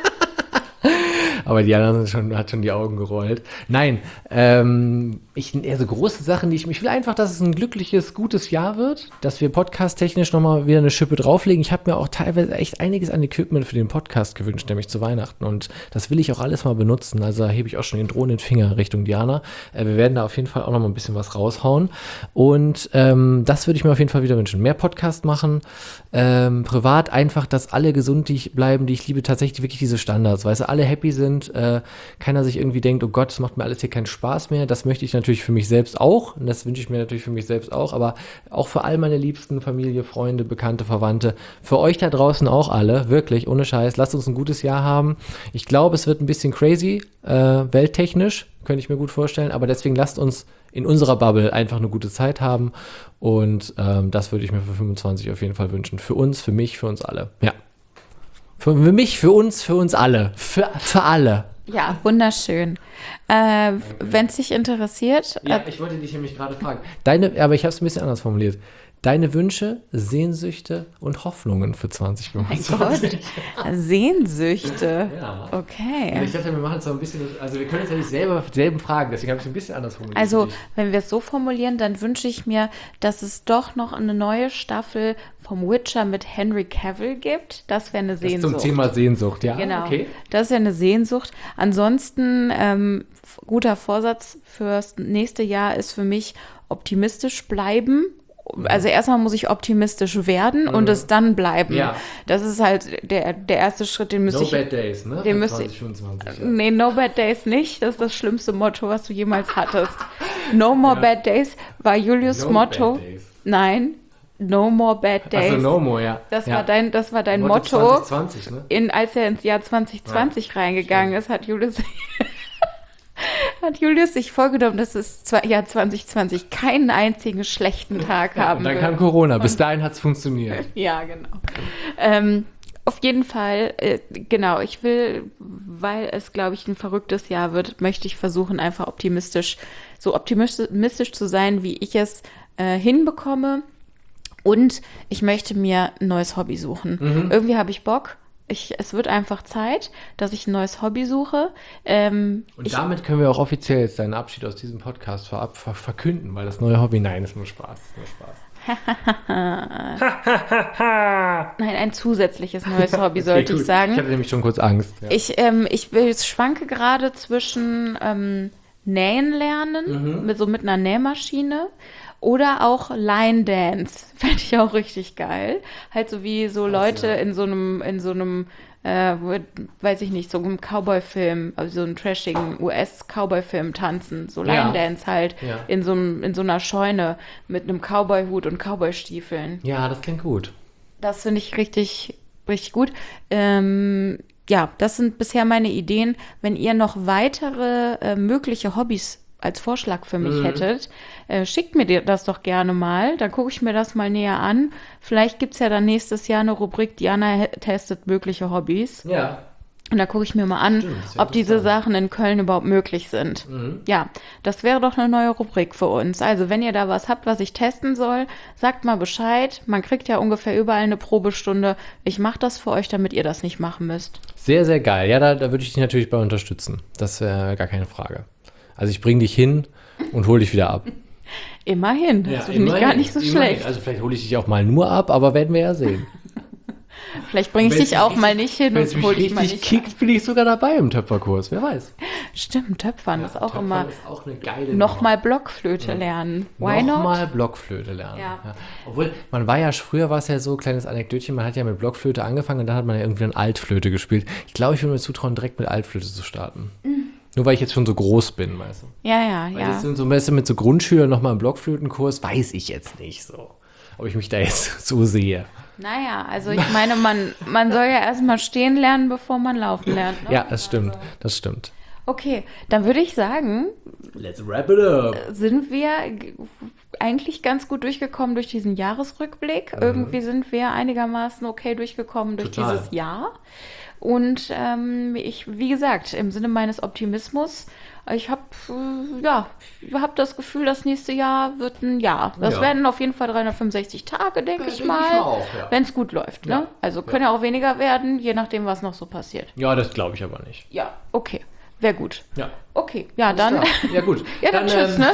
Aber Diana hat schon die Augen gerollt. Nein, eher so große Sachen, ich will einfach, dass es ein glückliches, gutes Jahr wird, dass wir podcast-technisch nochmal wieder eine Schippe drauflegen. Ich habe mir auch teilweise echt einiges an Equipment für den Podcast gewünscht, nämlich zu Weihnachten. Und das will ich auch alles mal benutzen. Also da hebe ich auch schon den drohenden Finger Richtung Diana. Wir werden da auf jeden Fall auch nochmal ein bisschen was raushauen. Und das würde ich mir auf jeden Fall wieder wünschen. Mehr Podcast machen, privat einfach, dass alle gesund bleiben, die ich liebe, tatsächlich wirklich diese Standards, weißt du, alle happy sind, keiner sich irgendwie denkt, oh Gott, es macht mir alles hier keinen Spaß mehr. Das möchte ich natürlich für mich selbst auch und das wünsche ich mir natürlich für mich selbst auch, aber auch für all meine Liebsten, Familie, Freunde, Bekannte, Verwandte, für euch da draußen auch alle, wirklich, ohne Scheiß, lasst uns ein gutes Jahr haben. Ich glaube, es wird ein bisschen crazy, welttechnisch, könnte ich mir gut vorstellen, aber deswegen lasst uns in unserer Bubble einfach eine gute Zeit haben und das würde ich mir für 25 auf jeden Fall wünschen. Für uns, für mich, für uns alle. Ja. Für mich, für uns alle. Für alle. Ja, wunderschön. Wenn es dich interessiert. Ja, ich wollte dich nämlich gerade fragen. Aber ich habe es ein bisschen anders formuliert. Deine Wünsche, Sehnsüchte und Hoffnungen für Mein 2025. Gott, Sehnsüchte. Ja. Okay. Ich dachte, wir machen es so ein bisschen, also wir können jetzt ja nicht selben fragen, deswegen habe ich es ein bisschen anders formuliert. Also, wenn wir es so formulieren, dann wünsche ich mir, dass es doch noch eine neue Staffel vom Witcher mit Henry Cavill gibt. Das wäre eine das Sehnsucht. zum Thema Sehnsucht, ja? Genau. Okay. Das ist ja eine Sehnsucht. Ansonsten, guter Vorsatz fürs nächste Jahr ist für mich optimistisch bleiben. Also erstmal muss ich optimistisch werden und es dann bleiben. Ja. Das ist halt der erste Schritt, den müsste No ich... Bad Days, ne? Den Für müsste ich- 2025, ja. Nee, No Bad Days nicht. Das ist das schlimmste Motto, was du jemals hattest. No More Ja. Bad Days war Julius No Motto. Bad Days. Nein, No More Bad Days. Achso, No More, ja. Das ja. war dein Motto Motto. 2020, ne? Als er ins Jahr 2020 reingegangen ist, hat Julius sich vorgenommen, dass es Jahr 2020 keinen einzigen schlechten Tag Ja, haben und dann wird. kam Corona. Bis dahin hat es funktioniert. Ja, genau. Auf jeden Fall, genau, ich will, weil es, glaube ich, ein verrücktes Jahr wird, möchte ich versuchen, einfach optimistisch zu sein, wie ich es hinbekomme. Und ich möchte mir ein neues Hobby suchen. Irgendwie habe ich Bock. Es wird einfach Zeit, dass ich ein neues Hobby suche. Und damit können wir auch offiziell jetzt deinen Abschied aus diesem Podcast verkünden, weil das neue Hobby, nein, ist nur Spaß. Ist nur Spaß. Nein, ein zusätzliches neues Hobby, sollte gut. ich sagen. Ich hatte nämlich schon kurz Angst. Ja. Ich schwanke gerade zwischen Nähen lernen, mit einer Nähmaschine oder auch Line Dance. Fände ich auch richtig geil. Halt so wie so Leute ja. in so einem weiß ich nicht, so einem Cowboy-Film, also so einem trashigen US-Cowboy-Film tanzen. So Ja. Line Dance halt Ja. in so einer Scheune mit einem Cowboy-Hut und Cowboy-Stiefeln. Ja, das klingt gut. Das finde ich richtig, richtig gut. Ja, das sind bisher meine Ideen. Wenn ihr noch weitere mögliche Hobbys als Vorschlag für mich hättet, schickt mir das doch gerne mal. Dann gucke ich mir das mal näher an. Vielleicht gibt es ja dann nächstes Jahr eine Rubrik, Diana testet mögliche Hobbys. Ja. Und da gucke ich mir mal an, Stimmt, das ist ja ob diese interessant. Sachen in Köln überhaupt möglich sind. Ja, das wäre doch eine neue Rubrik für uns. Also wenn ihr da was habt, was ich testen soll, sagt mal Bescheid. Man kriegt ja ungefähr überall eine Probestunde. Ich mache das für euch, damit ihr das nicht machen müsst. Sehr, sehr geil. Ja, da würde ich dich natürlich bei unterstützen. Das wäre gar keine Frage. Also ich bringe dich hin und hole dich wieder ab. Immerhin, das finde ich gar nicht so schlecht. Also vielleicht hole ich dich auch mal nur ab, aber werden wir ja sehen. Vielleicht bringe ich Wenn's dich auch mich mal richtig- nicht hin Wenn es und mich hol dich mal richtig nicht kickt, bin ich sogar dabei im Töpferkurs. Wer weiß. Stimmt, Töpfern ist auch Töpfern immer ist auch eine geile nochmal Blockflöte lernen. Why not? Nochmal Blockflöte lernen. Ja. Obwohl, früher war es ja so, kleines Anekdötchen, man hat ja mit Blockflöte angefangen und dann hat man ja irgendwie dann Altflöte gespielt. Ich glaube, ich würde mir zutrauen, direkt mit Altflöte zu starten. Nur weil ich jetzt schon so groß bin, weißt du. Ja, Weil ja. das sind so ein bisschen mit so Grundschülern nochmal im Blockflötenkurs, weiß ich jetzt nicht so. Ob ich mich da jetzt so sehe. Naja, also ich meine, man soll ja erstmal stehen lernen, bevor man laufen lernt. Ne? Ja, das stimmt. Das stimmt. Okay, dann würde ich sagen, Let's wrap it up. sind wir eigentlich ganz gut durchgekommen durch diesen Jahresrückblick. Irgendwie sind wir einigermaßen okay durchgekommen durch Total. dieses Jahr. Und wie gesagt, im Sinne meines Optimismus, ich habe hab das Gefühl, das nächste Jahr wird ein Jahr. Das Ja. werden auf jeden Fall 365 Tage, denke ich denke ich mal, mal auch, ja. wenn es gut läuft. Ja. Ne? Also können ja auch weniger werden, je nachdem, was noch so passiert. Ja, das glaube ich aber nicht. Ja, okay, wäre gut. Ja. Okay, ja, dann. Klar. Ja, gut. Ja, dann tschüss, ne?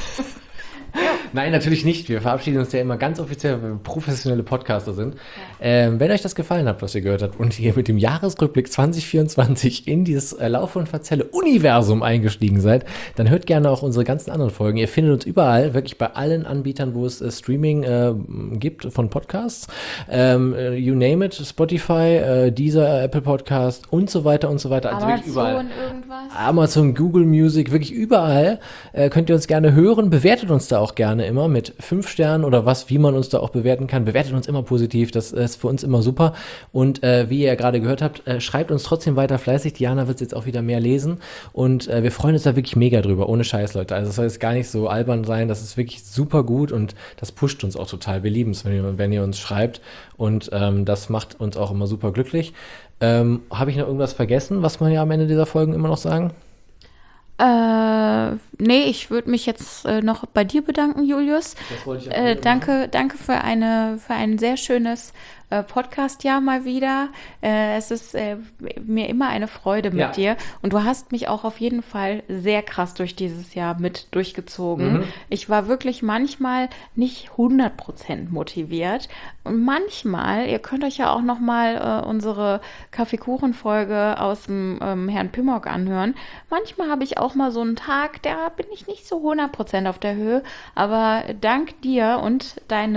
Nein, natürlich nicht. Wir verabschieden uns ja immer ganz offiziell, weil wir professionelle Podcaster sind. Wenn euch das gefallen hat, was ihr gehört habt und ihr mit dem Jahresrückblick 2024 in dieses Lauf- und Verzelle-Universum eingestiegen seid, dann hört gerne auch unsere ganzen anderen Folgen. Ihr findet uns überall, wirklich bei allen Anbietern, wo es Streaming gibt von Podcasts. You name it, Spotify, Deezer, Apple Podcast und so weiter und so weiter. Also wirklich überall. Amazon irgendwas. Amazon, Google Music, wirklich überall könnt ihr uns gerne hören. Bewertet uns da auch gerne immer mit 5 Sternen oder wie man uns da auch bewerten kann. Bewertet uns immer positiv, das ist für uns immer super. Und wie ihr ja gerade gehört habt, schreibt uns trotzdem weiter fleißig. Diana wird es jetzt auch wieder mehr lesen und wir freuen uns da wirklich mega drüber, ohne Scheiß, Leute. Also es soll jetzt gar nicht so albern sein, das ist wirklich super gut und das pusht uns auch total. Wir lieben es, wenn ihr uns schreibt und das macht uns auch immer super glücklich. Habe ich noch irgendwas vergessen, was man ja am Ende dieser Folgen immer noch sagen? Nee, ich würde mich jetzt noch bei dir bedanken, Julius. Das wollte ich auch Danke für ein sehr schönes Podcast-Jahr mal wieder. Es ist mir immer eine Freude mit dir. Und du hast mich auch auf jeden Fall sehr krass durch dieses Jahr mit durchgezogen. Ich war wirklich manchmal nicht 100% motiviert. Und manchmal, ihr könnt euch ja auch noch mal unsere Kaffeekuchen-Folge aus dem Herrn Pimmock anhören. Manchmal habe ich auch mal so einen Tag, da bin ich nicht so 100% auf der Höhe. Aber dank dir und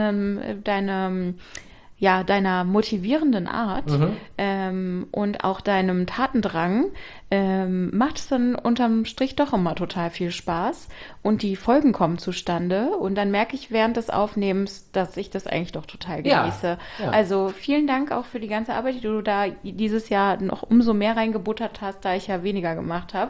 deiner motivierenden Art und auch deinem Tatendrang macht es dann unterm Strich doch immer total viel Spaß und die Folgen kommen zustande und dann merke ich während des Aufnehmens, dass ich das eigentlich doch total genieße. Ja. Also vielen Dank auch für die ganze Arbeit, die du da dieses Jahr noch umso mehr reingebuttert hast, da ich ja weniger gemacht habe.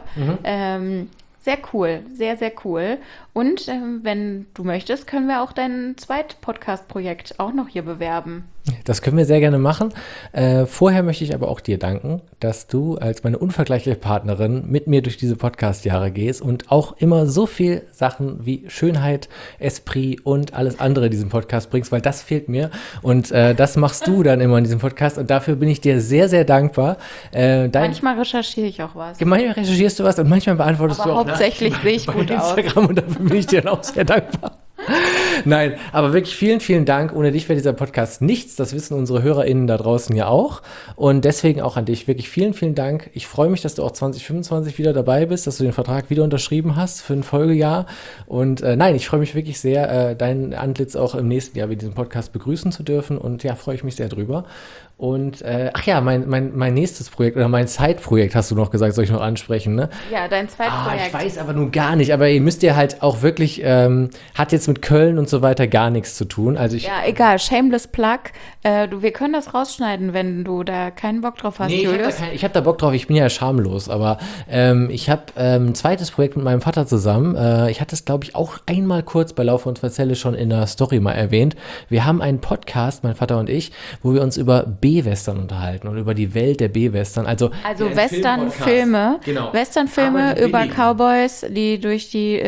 Sehr cool, sehr, sehr cool. Und wenn du möchtest, können wir auch dein Zweit-Podcast-Projekt auch noch hier bewerben. Das können wir sehr gerne machen. Vorher möchte ich aber auch dir danken, dass du als meine unvergleichliche Partnerin mit mir durch diese Podcast-Jahre gehst und auch immer so viel Sachen wie Schönheit, Esprit und alles andere in diesem Podcast bringst, weil das fehlt mir. Und das machst du dann immer in diesem Podcast und dafür bin ich dir sehr, sehr dankbar. Manchmal recherchiere ich auch was. Manchmal recherchierst du was und manchmal beantwortest aber du auch hauptsächlich sehe ich gut aus. Instagram und dafür bin ich dir dann auch sehr dankbar. Nein, aber wirklich vielen, vielen Dank. Ohne dich wäre dieser Podcast nichts. Das wissen unsere HörerInnen da draußen ja auch. Und deswegen auch an dich wirklich vielen, vielen Dank. Ich freue mich, dass du auch 2025 wieder dabei bist, dass du den Vertrag wieder unterschrieben hast für ein Folgejahr. Und nein, ich freue mich wirklich sehr, dein Antlitz auch im nächsten Jahr mit diesem Podcast begrüßen zu dürfen. Und ja, freue ich mich sehr drüber. Und mein nächstes Projekt oder mein Zeitprojekt hast du noch gesagt, soll ich noch ansprechen, ne? Ja, dein Zeitprojekt. Ich weiß aber nun gar nicht, aber ihr müsst ja halt auch wirklich, hat jetzt mit Köln und so weiter gar nichts zu tun. Also ja, egal, shameless plug. Wir können das rausschneiden, wenn du da keinen Bock drauf hast, Julius. Ich hab da Bock drauf, ich bin ja schamlos, aber ich habe ein zweites Projekt mit meinem Vater zusammen. Ich hatte es, glaube ich, auch einmal kurz bei Laufe und Verzelle schon in der Story mal erwähnt. Wir haben einen Podcast, mein Vater und ich, wo wir uns über B-Western unterhalten und über die Welt der B-Western. Also Western-Filme, genau. Western-Filme über Cowboys, die durch die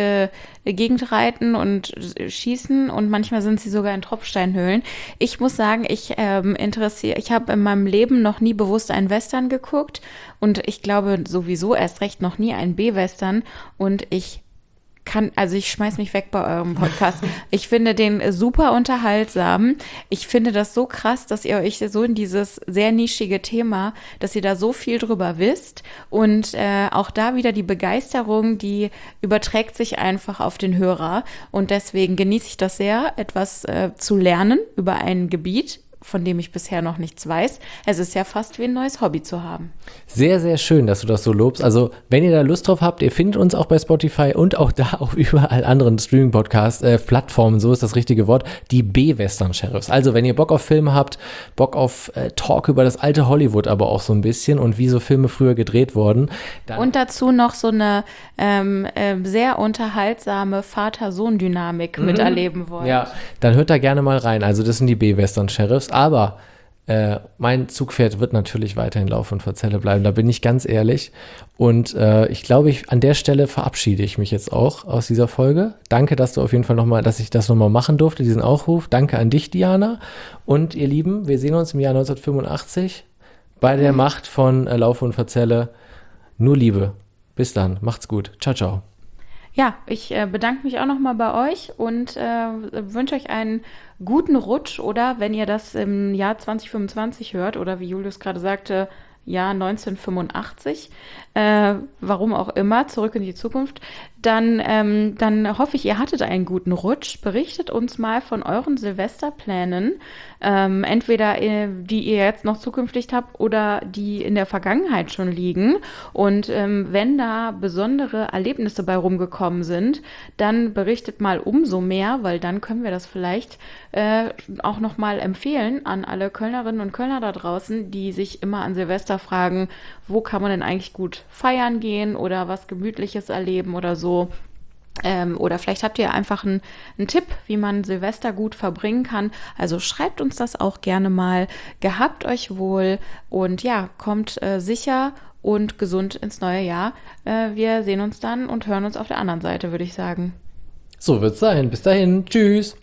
Gegend reiten und schießen und manchmal sind sie sogar in Tropfsteinhöhlen. Ich muss sagen, ich habe in meinem Leben noch nie bewusst einen Western geguckt und ich glaube sowieso erst recht noch nie einen B-Western und ich schmeiß mich weg bei eurem Podcast. Ich finde den super unterhaltsam. Ich finde das so krass, dass ihr euch so in dieses sehr nischige Thema, dass ihr da so viel drüber wisst und auch da wieder die Begeisterung, die überträgt sich einfach auf den Hörer und deswegen genieße ich das sehr, etwas zu lernen über ein Gebiet, von dem ich bisher noch nichts weiß. Es ist ja fast wie ein neues Hobby zu haben. Sehr, sehr schön, dass du das so lobst. Also, wenn ihr da Lust drauf habt, ihr findet uns auch bei Spotify und auch da auf überall anderen Streaming-Podcast-Plattformen, so ist das richtige Wort, die B-Western-Sheriffs. Also, wenn ihr Bock auf Filme habt, Bock auf Talk über das alte Hollywood aber auch so ein bisschen und wie so Filme früher gedreht wurden. Und dazu noch so eine sehr unterhaltsame Vater-Sohn-Dynamik miterleben wollt. Ja, dann hört da gerne mal rein. Also, das sind die B-Western-Sheriffs. Aber mein Zugpferd wird natürlich weiterhin Lauf und Verzelle bleiben, da bin ich ganz ehrlich. Und ich glaube, an der Stelle verabschiede ich mich jetzt auch aus dieser Folge. Danke, dass du auf jeden Fall dass ich das nochmal machen durfte, diesen Aufruf. Danke an dich, Diana. Und ihr Lieben, wir sehen uns im Jahr 1985 bei der Macht von Lauf und Verzelle. Nur Liebe. Bis dann. Macht's gut. Ciao, ciao. Ja, ich bedanke mich auch nochmal bei euch und wünsche euch einen guten Rutsch oder wenn ihr das im Jahr 2025 hört oder wie Julius gerade sagte, Jahr 1985, warum auch immer, zurück in die Zukunft, dann hoffe ich, ihr hattet einen guten Rutsch. Berichtet uns mal von euren Silvesterplänen, entweder die ihr jetzt noch zukünftig habt oder die in der Vergangenheit schon liegen. Und wenn da besondere Erlebnisse bei rumgekommen sind, dann berichtet mal umso mehr, weil dann können wir das vielleicht auch nochmal empfehlen an alle Kölnerinnen und Kölner da draußen, die sich immer an Silvester fragen, wo kann man denn eigentlich gut feiern gehen oder was Gemütliches erleben oder so. Oder vielleicht habt ihr einfach einen Tipp, wie man Silvester gut verbringen kann. Also schreibt uns das auch gerne mal. Gehabt euch wohl und ja, kommt sicher und gesund ins neue Jahr. Wir sehen uns dann und hören uns auf der anderen Seite, würde ich sagen. So wird's sein. Bis dahin. Tschüss.